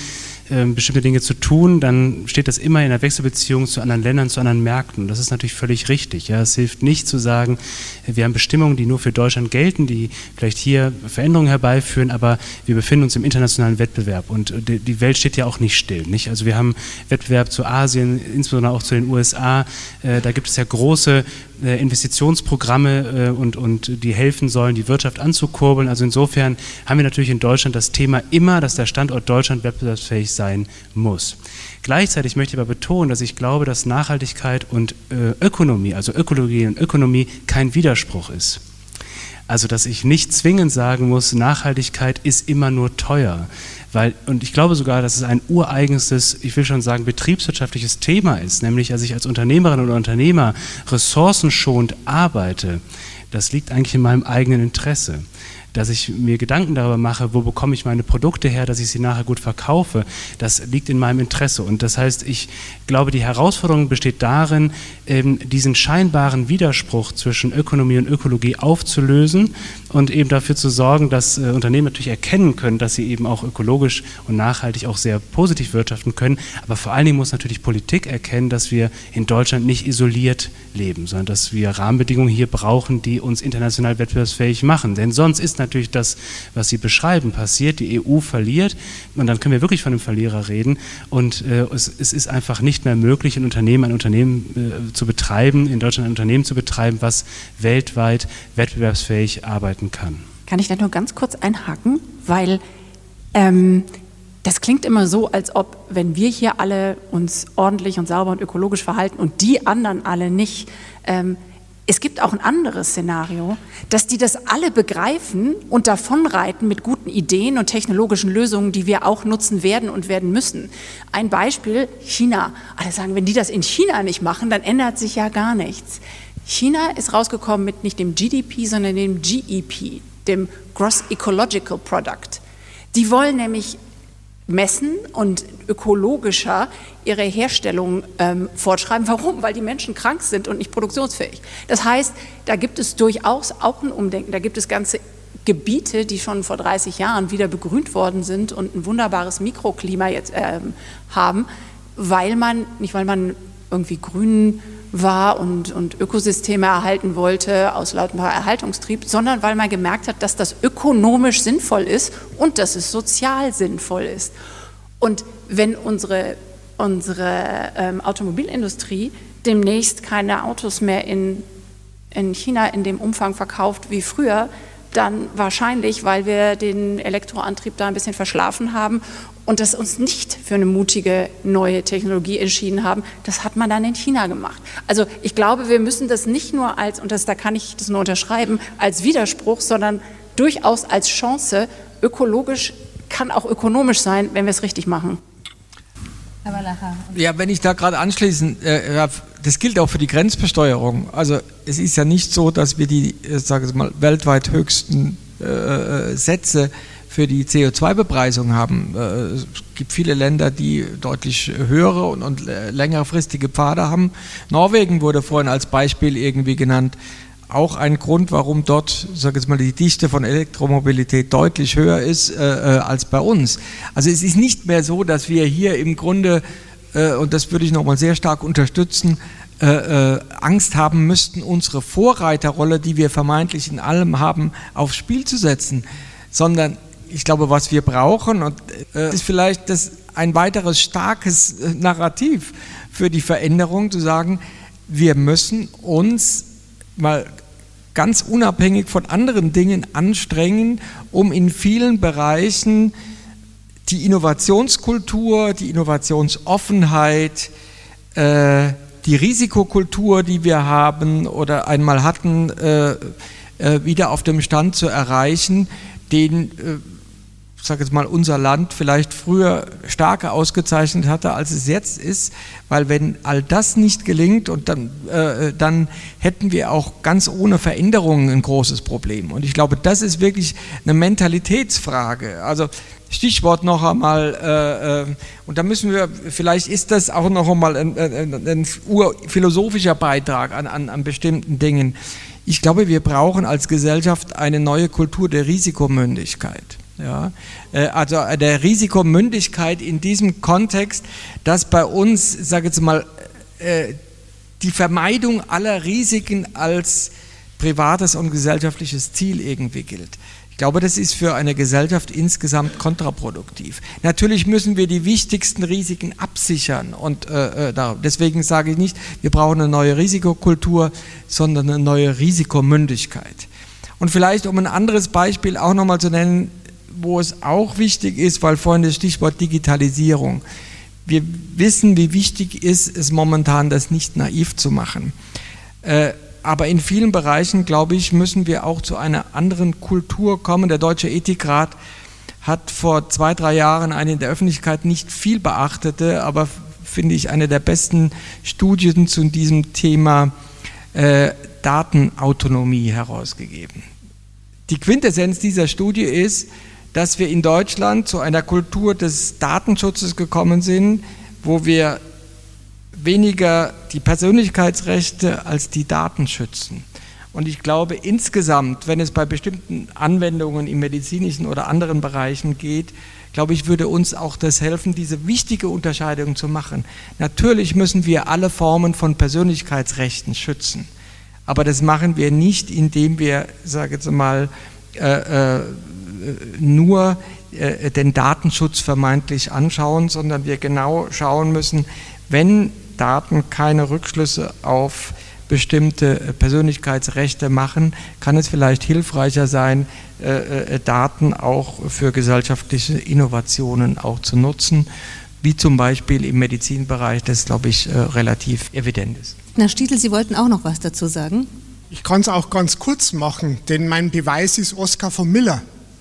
äh, bestimmte Dinge zu tun, dann steht das immer in einer Wechselbeziehung zu anderen Ländern, zu anderen Märkten. Das ist natürlich völlig richtig. Ja. Es hilft nicht zu sagen, wir haben Bestimmungen, die nur für Deutschland gelten, die vielleicht hier Veränderungen herbeiführen, aber wir befinden uns im internationalen Wettbewerb und die Welt steht ja auch nicht still. Nicht? Also wir haben Wettbewerb zu Asien, insbesondere auch zu den U S A. Äh, da gibt es ja große äh, Investitionsprogramme äh, und, und die helfen sollen, die Wirtschaft anzukurbeln. Also insofern haben wir natürlich in Deutschland das Thema immer, dass der Standort Deutschland wettbewerbsfähig sein muss. Gleichzeitig möchte ich aber betonen, dass ich glaube, dass Nachhaltigkeit und äh, Ökonomie, also Ökologie und Ökonomie kein Widerspruch ist. Also dass ich nicht zwingend sagen muss, Nachhaltigkeit ist immer nur teuer. Weil, und ich glaube sogar, dass es ein ureigenstes, ich will schon sagen, betriebswirtschaftliches Thema ist, nämlich als ich als Unternehmerin oder Unternehmer ressourcenschonend arbeite, das liegt eigentlich in meinem eigenen Interesse. Dass ich mir Gedanken darüber mache, wo bekomme ich meine Produkte her, dass ich sie nachher gut verkaufe, das liegt in meinem Interesse. Und das heißt, ich glaube, die Herausforderung besteht darin, eben diesen scheinbaren Widerspruch zwischen Ökonomie und Ökologie aufzulösen und eben dafür zu sorgen, dass äh, Unternehmen natürlich erkennen können, dass sie eben auch ökologisch und nachhaltig auch sehr positiv wirtschaften können. Aber vor allen Dingen muss natürlich Politik erkennen, dass wir in Deutschland nicht isoliert leben, sondern dass wir Rahmenbedingungen hier brauchen, die uns international wettbewerbsfähig machen. Denn sonst ist natürlich das, was Sie beschreiben, passiert, die E U verliert und dann können wir wirklich von einem Verlierer reden und äh, es, es ist einfach nicht mehr möglich, ein Unternehmen, ein Unternehmen äh, zu betreiben, in Deutschland ein Unternehmen zu betreiben, was weltweit wettbewerbsfähig arbeiten kann. Kann ich da nur ganz kurz einhaken, weil ähm, das klingt immer so, als ob, wenn wir hier alle uns ordentlich und sauber und ökologisch verhalten und die anderen alle nicht, ähm, es gibt auch ein anderes Szenario, dass die das alle begreifen und davonreiten mit guten Ideen und technologischen Lösungen, die wir auch nutzen werden und werden müssen. Ein Beispiel, China. Alle sagen, wenn die das in China nicht machen, dann ändert sich ja gar nichts. China ist rausgekommen mit nicht dem G D P, sondern dem G E P, dem Gross Ecological Product. Die wollen nämlich messen und ökologischer ihre Herstellung ähm, fortschreiben. Warum? Weil die Menschen krank sind und nicht produktionsfähig. Das heißt, da gibt es durchaus auch ein Umdenken. Da gibt es ganze Gebiete, die schon vor dreißig Jahren wieder begrünt worden sind und ein wunderbares Mikroklima jetzt ähm, haben, weil man, nicht weil man irgendwie grün war und, und Ökosysteme erhalten wollte aus lautem Erhaltungstrieb, sondern weil man gemerkt hat, dass das ökonomisch sinnvoll ist und dass es sozial sinnvoll ist. Und wenn unsere, unsere ähm, Automobilindustrie demnächst keine Autos mehr in, in China in dem Umfang verkauft wie früher, dann wahrscheinlich, weil wir den Elektroantrieb da ein bisschen verschlafen haben und das uns nicht für eine mutige neue Technologie entschieden haben, das hat man dann in China gemacht. Also ich glaube, wir müssen das nicht nur als, und das, da kann ich das nur unterschreiben, als Widerspruch, sondern durchaus als Chance. Ökologisch kann auch ökonomisch sein, wenn wir es richtig machen. Ja, wenn ich da gerade anschließen, äh, das gilt auch für die Grenzbesteuerung. Also es ist ja nicht so, dass wir die, äh, sage ich mal, weltweit höchsten äh, Sätze für die C O zwei Bepreisung haben. Äh, es gibt viele Länder, die deutlich höhere und, und längerfristige Pfade haben. Norwegen wurde vorhin als Beispiel irgendwie genannt. Auch ein Grund, warum dort, sage ich mal, die Dichte von Elektromobilität deutlich höher ist äh, als bei uns. Also es ist nicht mehr so, dass wir hier im Grunde, äh, und das würde ich nochmal sehr stark unterstützen, äh, äh, Angst haben müssten, unsere Vorreiterrolle, die wir vermeintlich in allem haben, aufs Spiel zu setzen, sondern ich glaube, was wir brauchen, und äh, ist vielleicht das, ein weiteres starkes äh, Narrativ für die Veränderung, zu sagen, wir müssen uns mal ganz unabhängig von anderen Dingen anstrengen, um in vielen Bereichen die Innovationskultur, die Innovationsoffenheit, äh, die Risikokultur, die wir haben oder einmal hatten, äh, äh, wieder auf dem Stand zu erreichen, den äh, ich sage jetzt mal, unser Land vielleicht früher stärker ausgezeichnet hatte, als es jetzt ist, weil wenn all das nicht gelingt, und dann, äh, dann hätten wir auch ganz ohne Veränderungen ein großes Problem. Und ich glaube, das ist wirklich eine Mentalitätsfrage. Also Stichwort noch einmal, äh, äh, und da müssen wir, vielleicht ist das auch noch einmal ein, ein, ein urphilosophischer Beitrag an, an, an bestimmten Dingen. Ich glaube, wir brauchen als Gesellschaft eine neue Kultur der Risikomündigkeit. Ja, also der Risikomündigkeit in diesem Kontext, dass bei uns, sage ich jetzt mal, die Vermeidung aller Risiken als privates und gesellschaftliches Ziel irgendwie gilt. Ich glaube, das ist für eine Gesellschaft insgesamt kontraproduktiv. Natürlich müssen wir die wichtigsten Risiken absichern und äh, deswegen sage ich nicht, wir brauchen eine neue Risikokultur, sondern eine neue Risikomündigkeit. Und vielleicht, um ein anderes Beispiel auch nochmal zu nennen, wo es auch wichtig ist, weil vorhin das Stichwort Digitalisierung. Wir wissen, wie wichtig ist es momentan, das nicht naiv zu machen. Äh, aber in vielen Bereichen, glaube ich, müssen wir auch zu einer anderen Kultur kommen. Der Deutsche Ethikrat hat vor zwei, drei Jahren eine in der Öffentlichkeit nicht viel beachtete, aber finde ich eine der besten Studien zu diesem Thema äh, Datenautonomie herausgegeben. Die Quintessenz dieser Studie ist, dass wir in Deutschland zu einer Kultur des Datenschutzes gekommen sind, wo wir weniger die Persönlichkeitsrechte als die Daten schützen. Und ich glaube insgesamt, wenn es bei bestimmten Anwendungen im medizinischen oder anderen Bereichen geht, glaube ich, würde uns auch das helfen, diese wichtige Unterscheidung zu machen. Natürlich müssen wir alle Formen von Persönlichkeitsrechten schützen, aber das machen wir nicht, indem wir, sage ich jetzt mal, äh, äh, nur äh, den Datenschutz vermeintlich anschauen, sondern wir genau schauen müssen, wenn Daten keine Rückschlüsse auf bestimmte äh, Persönlichkeitsrechte machen, kann es vielleicht hilfreicher sein, äh, äh, Daten auch für gesellschaftliche Innovationen auch zu nutzen, wie zum Beispiel im Medizinbereich, das glaube ich äh, relativ evident ist. Herr Stietl, Sie wollten auch noch was dazu sagen? Ich kann es auch ganz kurz machen, denn mein Beweis ist Oskar von Miller.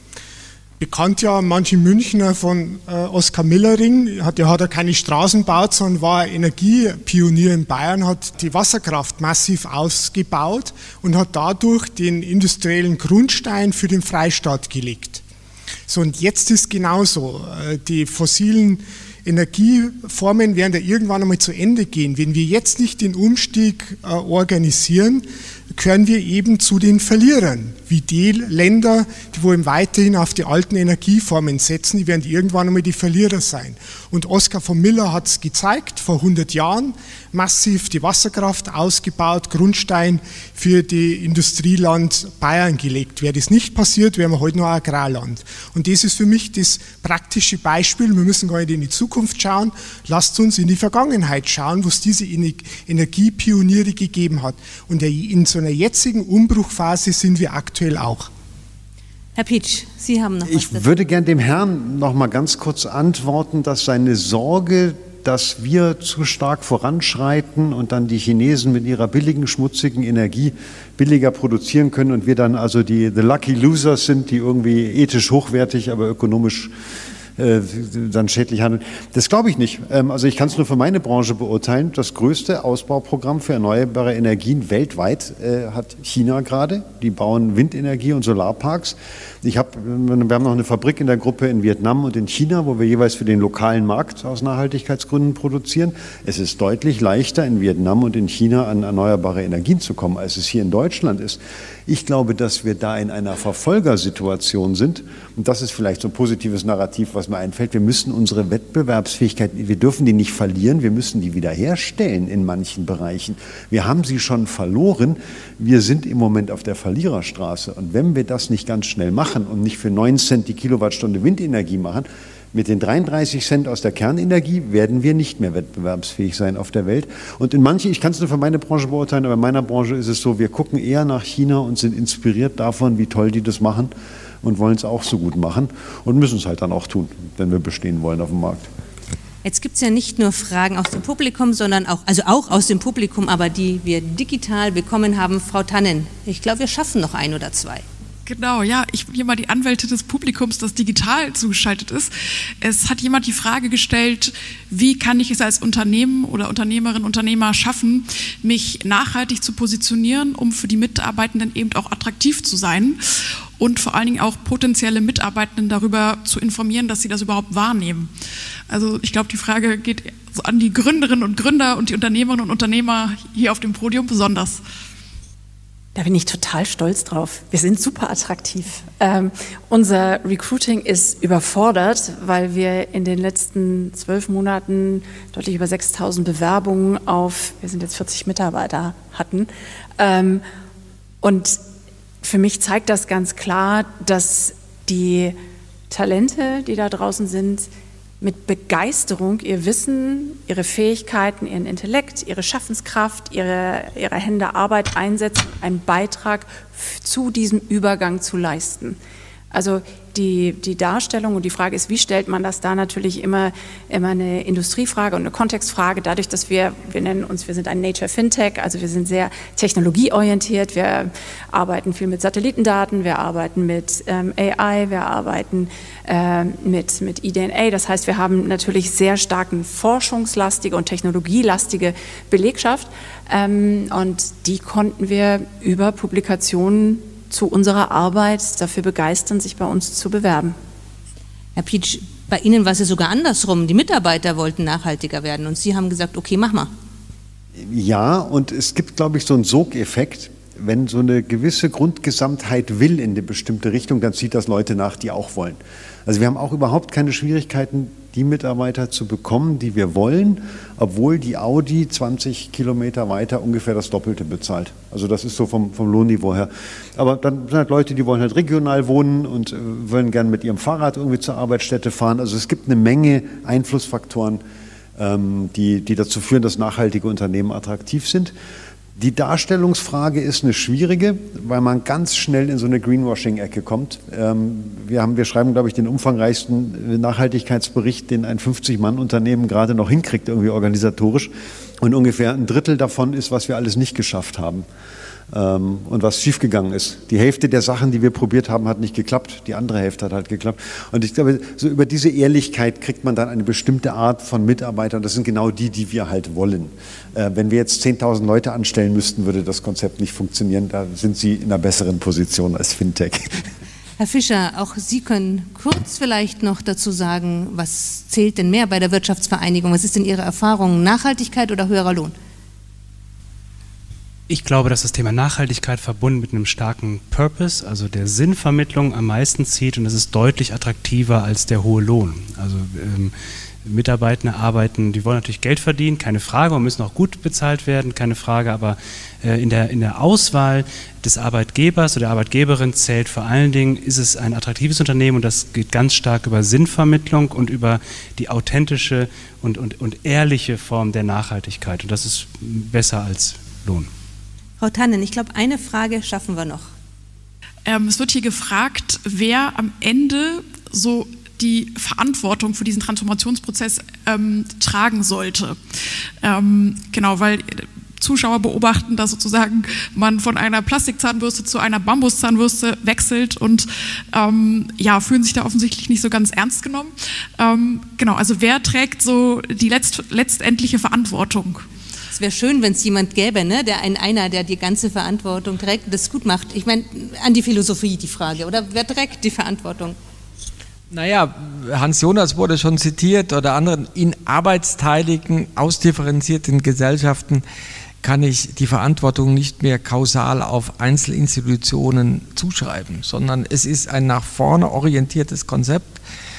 Bekannt ja manche Münchner von äh, Oskar Millering, hat, der hat ja keine Straßen gebaut, sondern war Energiepionier in Bayern, hat die Wasserkraft massiv ausgebaut und hat dadurch den industriellen Grundstein für den Freistaat gelegt. So, und jetzt ist genauso. Äh, die fossilen Energieformen werden ja irgendwann einmal zu Ende gehen. Wenn wir jetzt nicht den Umstieg äh, organisieren, gehören wir eben zu den Verlierern, wie die Länder, die wo eben weiterhin auf die alten Energieformen setzen, die werden irgendwann einmal die Verlierer sein. Und Oskar von Miller hat es gezeigt, vor hundert Jahren, massiv die Wasserkraft ausgebaut, Grundstein für die Industrieland Bayern gelegt. Wäre das nicht passiert, wären wir heute noch ein Agrarland. Und das ist für mich das praktische Beispiel. Wir müssen gar nicht in die Zukunft schauen, lasst uns in die Vergangenheit schauen, wo es diese Energiepioniere gegeben hat. Und in so einer jetzigen Umbruchphase sind wir aktuell auch. Herr Pietsch, Sie haben noch was Ich dazu. würde gern dem Herrn noch mal ganz kurz antworten, dass seine Sorge, dass wir zu stark voranschreiten und dann die Chinesen mit ihrer billigen, schmutzigen Energie billiger produzieren können und wir dann also die the lucky losers sind, die irgendwie ethisch hochwertig, aber ökonomisch äh, dann schädlich handeln. Das glaube ich nicht. Ähm, also ich kann es nur für meine Branche beurteilen. Das größte Ausbauprogramm für erneuerbare Energien weltweit äh, hat China gerade. Die bauen Windenergie und Solarparks. Ich hab, wir haben noch eine Fabrik in der Gruppe in Vietnam und in China, wo wir jeweils für den lokalen Markt aus Nachhaltigkeitsgründen produzieren. Es ist deutlich leichter in Vietnam und in China an erneuerbare Energien zu kommen, als es hier in Deutschland ist. Ich glaube, dass wir da in einer Verfolgersituation sind. Und das ist vielleicht so ein positives Narrativ, was mir einfällt. Wir müssen unsere Wettbewerbsfähigkeit, wir dürfen die nicht verlieren, wir müssen die wiederherstellen in manchen Bereichen. Wir haben sie schon verloren. Wir sind im Moment auf der Verliererstraße. Und wenn wir das nicht ganz schnell machen und nicht für neun Cent die Kilowattstunde Windenergie machen, mit den dreiunddreißig Cent aus der Kernenergie werden wir nicht mehr wettbewerbsfähig sein auf der Welt. Und in manchen, ich kann es nur für meine Branche beurteilen, aber in meiner Branche ist es so, wir gucken eher nach China und sind inspiriert davon, wie toll die das machen und wollen es auch so gut machen und müssen es halt dann auch tun, wenn wir bestehen wollen auf dem Markt. Jetzt gibt es ja nicht nur Fragen aus dem Publikum, sondern auch, also auch aus dem Publikum, aber die wir digital bekommen haben. Frau Tannen, ich glaube, wir schaffen noch ein oder zwei. Genau, ja, ich bin hier mal die Anwältin des Publikums, das digital zugeschaltet ist. Es hat jemand die Frage gestellt, wie kann ich es als Unternehmen oder Unternehmerin, Unternehmer schaffen, mich nachhaltig zu positionieren, um für die Mitarbeitenden eben auch attraktiv zu sein und vor allen Dingen auch potenzielle Mitarbeitenden darüber zu informieren, dass sie das überhaupt wahrnehmen. Also ich glaube, die Frage geht so an die Gründerinnen und Gründer und die Unternehmerinnen und Unternehmer hier auf dem Podium besonders. Da bin ich total stolz drauf. Wir sind super attraktiv. Ähm, unser Recruiting ist überfordert, weil wir in den letzten zwölf Monaten deutlich über sechstausend Bewerbungen auf, wir sind jetzt vierzig Mitarbeiter hatten. Ähm, und für mich zeigt das ganz klar, dass die Talente, die da draußen sind, mit Begeisterung ihr Wissen, ihre Fähigkeiten, ihren Intellekt, ihre Schaffenskraft, ihre, ihre Hände Arbeit einsetzen, einen Beitrag zu diesem Übergang zu leisten. Also die, die Darstellung und die Frage ist, wie stellt man das da, natürlich immer, immer eine Industriefrage und eine Kontextfrage, dadurch, dass wir, wir nennen uns, wir sind ein Nature Fintech, also wir sind sehr technologieorientiert, wir arbeiten viel mit Satellitendaten, wir arbeiten mit ähm, A I, wir arbeiten äh, mit, mit E D N A, das heißt, wir haben natürlich sehr starken forschungslastige und technologielastige Belegschaft ähm, und die konnten wir über Publikationen zu unserer Arbeit dafür begeistern, sich bei uns zu bewerben. Herr Pietsch, bei Ihnen war es ja sogar andersrum. Die Mitarbeiter wollten nachhaltiger werden und Sie haben gesagt, okay, mach mal. Ja, und es gibt, glaube ich, so einen Sogeffekt. Wenn so eine gewisse Grundgesamtheit will in eine bestimmte Richtung, dann zieht das Leute nach, die auch wollen. Also wir haben auch überhaupt keine Schwierigkeiten, die Mitarbeiter zu bekommen, die wir wollen, obwohl die Audi zwanzig Kilometer weiter ungefähr das Doppelte bezahlt. Also das ist so vom, vom Lohnniveau her. Aber dann sind halt Leute, die wollen halt regional wohnen und äh, wollen gern mit ihrem Fahrrad irgendwie zur Arbeitsstätte fahren. Also es gibt eine Menge Einflussfaktoren, ähm, die, die dazu führen, dass nachhaltige Unternehmen attraktiv sind. Die Darstellungsfrage ist eine schwierige, weil man ganz schnell in so eine Greenwashing-Ecke kommt. Wir haben, wir schreiben, glaube ich, den umfangreichsten Nachhaltigkeitsbericht, den ein fünfzig-Mann-Unternehmen gerade noch hinkriegt, irgendwie organisatorisch. Und ungefähr ein Drittel davon ist, was wir alles nicht geschafft haben und was schiefgegangen ist. Die Hälfte der Sachen, die wir probiert haben, hat nicht geklappt. Die andere Hälfte hat halt geklappt. Und ich glaube, so über diese Ehrlichkeit kriegt man dann eine bestimmte Art von Mitarbeitern. Das sind genau die, die wir halt wollen. Äh, wenn wir jetzt zehntausend Leute anstellen müssten, würde das Konzept nicht funktionieren. Da sind Sie in einer besseren Position als Fintech. Herr Fischer, auch Sie können kurz vielleicht noch dazu sagen, was zählt denn mehr bei der Wirtschaftsvereinigung? Was ist denn Ihre Erfahrung? Nachhaltigkeit oder höherer Lohn? Ich glaube, dass das Thema Nachhaltigkeit verbunden mit einem starken Purpose, also der Sinnvermittlung, am meisten zieht, und das ist deutlich attraktiver als der hohe Lohn. Also ähm, Mitarbeitende arbeiten, die wollen natürlich Geld verdienen, keine Frage, und müssen auch gut bezahlt werden, keine Frage, aber äh, in der, in der Auswahl des Arbeitgebers oder der Arbeitgeberin zählt vor allen Dingen, ist es ein attraktives Unternehmen, und das geht ganz stark über Sinnvermittlung und über die authentische und, und, und ehrliche Form der Nachhaltigkeit, und das ist besser als Lohn. Frau Tannen, ich glaube, eine Frage schaffen wir noch. Ähm, es wird hier gefragt, wer am Ende so die Verantwortung für diesen Transformationsprozess ähm, tragen sollte. Ähm, genau, weil Zuschauer beobachten, dass sozusagen man von einer Plastikzahnbürste zu einer Bambuszahnbürste wechselt und ähm, ja, fühlen sich da offensichtlich nicht so ganz ernst genommen. Ähm, genau, also wer trägt so die letzt, letztendliche Verantwortung? Es wäre schön, wenn es jemand gäbe, ne? der ein, einer, der die ganze Verantwortung trägt und das gut macht. Ich meine, an die Philosophie die Frage, oder wer trägt die Verantwortung? Naja, Hans Jonas wurde schon zitiert oder anderen, in arbeitsteiligen, ausdifferenzierten Gesellschaften kann ich die Verantwortung nicht mehr kausal auf Einzelinstitutionen zuschreiben, sondern es ist ein nach vorne orientiertes Konzept.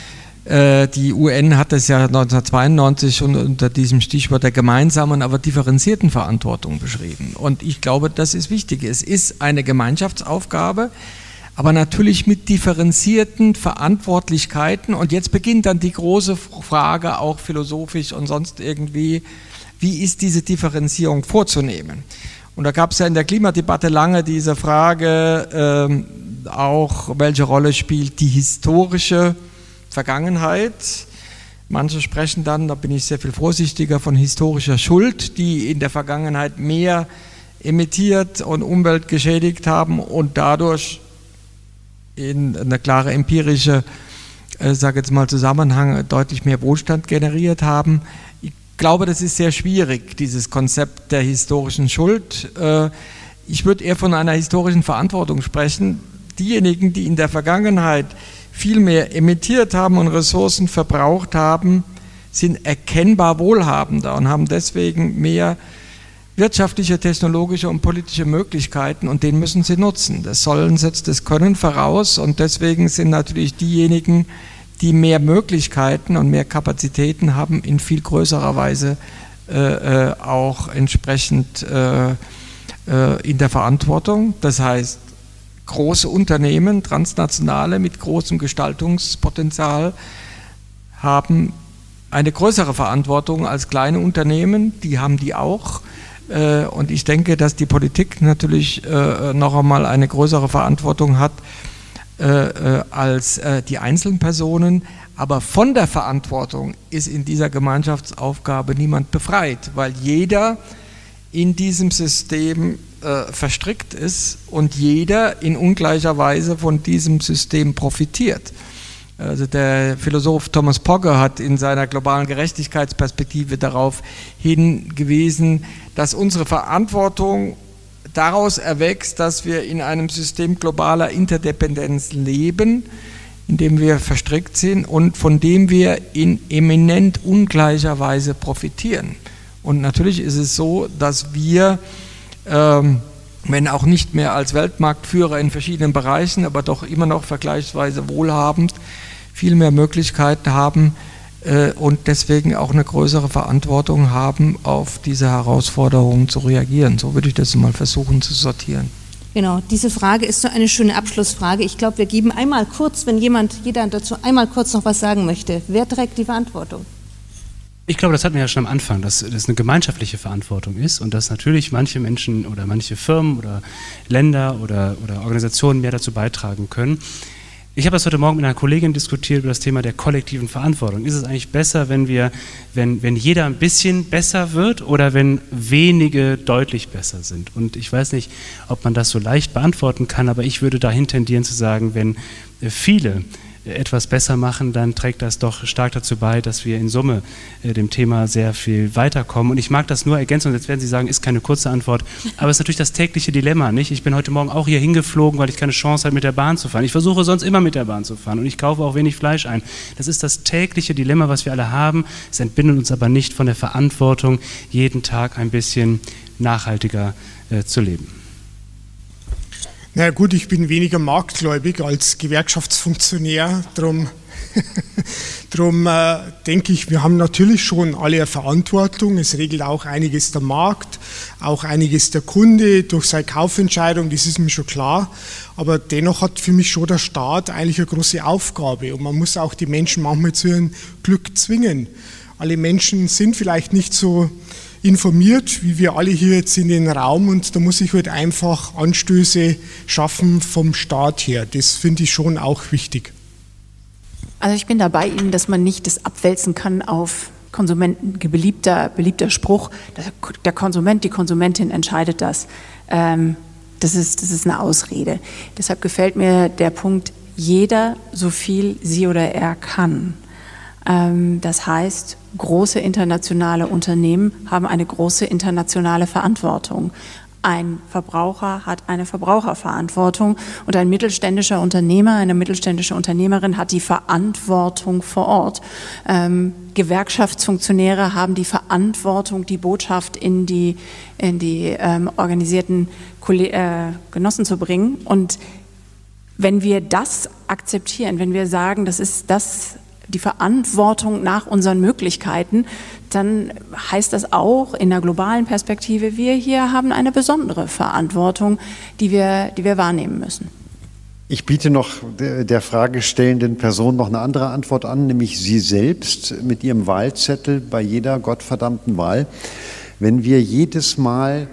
Die U N hat es ja neunzehnhundertzweiundneunzig schon unter diesem Stichwort der gemeinsamen, aber differenzierten Verantwortung beschrieben. Und ich glaube, das ist wichtig. Es ist eine Gemeinschaftsaufgabe, aber natürlich mit differenzierten Verantwortlichkeiten. Und jetzt beginnt dann die große Frage, auch philosophisch und sonst irgendwie, wie ist diese Differenzierung vorzunehmen? Und da gab es ja in der Klimadebatte lange diese Frage, äh, auch welche Rolle spielt die historische Vergangenheit. Manche sprechen dann, da bin ich sehr viel vorsichtiger, von historischer Schuld, die in der Vergangenheit mehr emittiert und Umwelt geschädigt haben und dadurch in eine klare empirische, äh, sage jetzt mal Zusammenhang, deutlich mehr Wohlstand generiert haben. Ich glaube, das ist sehr schwierig, dieses Konzept der historischen Schuld. Äh, ich würde eher von einer historischen Verantwortung sprechen. Diejenigen, die in der Vergangenheit viel mehr emittiert haben und Ressourcen verbraucht haben, sind erkennbar wohlhabender und haben deswegen mehr wirtschaftliche, technologische und politische Möglichkeiten und den müssen sie nutzen. Das Sollen setzt das Können voraus und deswegen sind natürlich diejenigen, die mehr Möglichkeiten und mehr Kapazitäten haben, in viel größerer Weise äh, auch entsprechend äh, äh, in der Verantwortung. Das heißt, große Unternehmen, transnationale mit großem Gestaltungspotenzial haben eine größere Verantwortung als kleine Unternehmen, die haben die auch. Und ich denke, dass die Politik natürlich noch einmal eine größere Verantwortung hat als die einzelnen Personen. Aber von der Verantwortung ist in dieser Gemeinschaftsaufgabe niemand befreit, weil jeder in diesem System verstrickt ist und jeder in ungleicher Weise von diesem System profitiert. Also der Philosoph Thomas Pogge hat in seiner globalen Gerechtigkeitsperspektive darauf hingewiesen, dass unsere Verantwortung daraus erwächst, dass wir in einem System globaler Interdependenz leben, in dem wir verstrickt sind und von dem wir in eminent ungleicher Weise profitieren. Und natürlich ist es so, dass wir, ähm, wenn auch nicht mehr als Weltmarktführer in verschiedenen Bereichen, aber doch immer noch vergleichsweise wohlhabend, viel mehr Möglichkeiten haben äh, und deswegen auch eine größere Verantwortung haben, auf diese Herausforderungen zu reagieren. So würde ich das mal versuchen zu sortieren. Genau, diese Frage ist so eine schöne Abschlussfrage. Ich glaube, wir geben einmal kurz, wenn jemand, jeder dazu einmal kurz noch was sagen möchte. Wer trägt die Verantwortung? Ich glaube, das hatten wir ja schon am Anfang, dass das eine gemeinschaftliche Verantwortung ist und dass natürlich manche Menschen oder manche Firmen oder Länder oder, oder Organisationen mehr dazu beitragen können. Ich habe das heute Morgen mit einer Kollegin diskutiert über das Thema der kollektiven Verantwortung. Ist es eigentlich besser, wenn wir, wenn, wenn jeder ein bisschen besser wird oder wenn wenige deutlich besser sind? Und ich weiß nicht, ob man das so leicht beantworten kann, aber ich würde dahin tendieren zu sagen, wenn viele etwas besser machen, dann trägt das doch stark dazu bei, dass wir in Summe äh, dem Thema sehr viel weiterkommen. Und ich mag das nur ergänzen, und jetzt werden Sie sagen, ist keine kurze Antwort, aber es ist natürlich das tägliche Dilemma, nicht? Ich bin heute Morgen auch hier hingeflogen, weil ich keine Chance hatte, mit der Bahn zu fahren. Ich versuche sonst immer mit der Bahn zu fahren und ich kaufe auch wenig Fleisch ein. Das ist das tägliche Dilemma, was wir alle haben. Es entbindet uns aber nicht von der Verantwortung, jeden Tag ein bisschen nachhaltiger äh, zu leben. Na gut, ich bin weniger marktgläubig als Gewerkschaftsfunktionär, darum, darum äh, denke ich, wir haben natürlich schon alle eine Verantwortung. Es regelt auch einiges der Markt, auch einiges der Kunde durch seine Kaufentscheidung, das ist mir schon klar. Aber dennoch hat für mich schon der Staat eigentlich eine große Aufgabe und man muss auch die Menschen manchmal zu ihrem Glück zwingen. Alle Menschen sind vielleicht nicht so informiert, wie wir alle hier jetzt in den Raum und da muss ich halt einfach Anstöße schaffen vom Staat her. Das finde ich schon auch wichtig. Also ich bin da bei Ihnen, dass man nicht das abwälzen kann auf Konsumenten. Beliebter, beliebter Spruch, der Konsument, die Konsumentin entscheidet das. Ähm, das ist, das ist eine Ausrede. Deshalb gefällt mir der Punkt, jeder so viel sie oder er kann. Ähm, das heißt, große internationale Unternehmen haben eine große internationale Verantwortung. Ein Verbraucher hat eine Verbraucherverantwortung und ein mittelständischer Unternehmer, eine mittelständische Unternehmerin hat die Verantwortung vor Ort. Ähm, Gewerkschaftsfunktionäre haben die Verantwortung, die Botschaft in die, in die ähm, organisierten Kolle- äh, Genossen zu bringen. Und wenn wir das akzeptieren, wenn wir sagen, das ist das, die Verantwortung nach unseren Möglichkeiten, dann heißt das auch in der globalen Perspektive, wir hier haben eine besondere Verantwortung, die wir, die wir wahrnehmen müssen. Ich biete noch der fragestellenden Person noch eine andere Antwort an, nämlich Sie selbst mit Ihrem Wahlzettel bei jeder gottverdammten Wahl. Wenn wir jedes Mal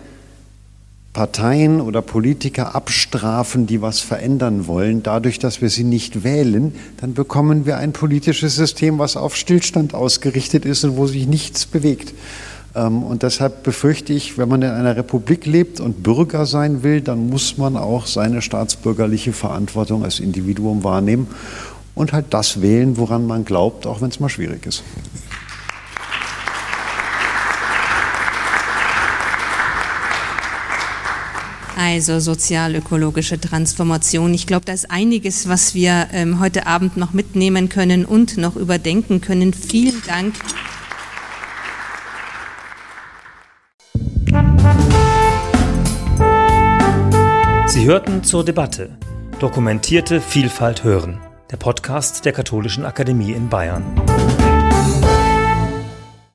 Parteien oder Politiker abstrafen, die was verändern wollen, dadurch, dass wir sie nicht wählen, dann bekommen wir ein politisches System, was auf Stillstand ausgerichtet ist und wo sich nichts bewegt. Und deshalb befürchte ich, wenn man in einer Republik lebt und Bürger sein will, dann muss man auch seine staatsbürgerliche Verantwortung als Individuum wahrnehmen und halt das wählen, woran man glaubt, auch wenn es mal schwierig ist. Also sozial-ökologische Transformation. Ich glaube, da ist einiges, was wir ähm, heute Abend noch mitnehmen können und noch überdenken können. Vielen Dank. Sie hörten zur Debatte Dokumentierte Vielfalt hören, der Podcast der Katholischen Akademie in Bayern.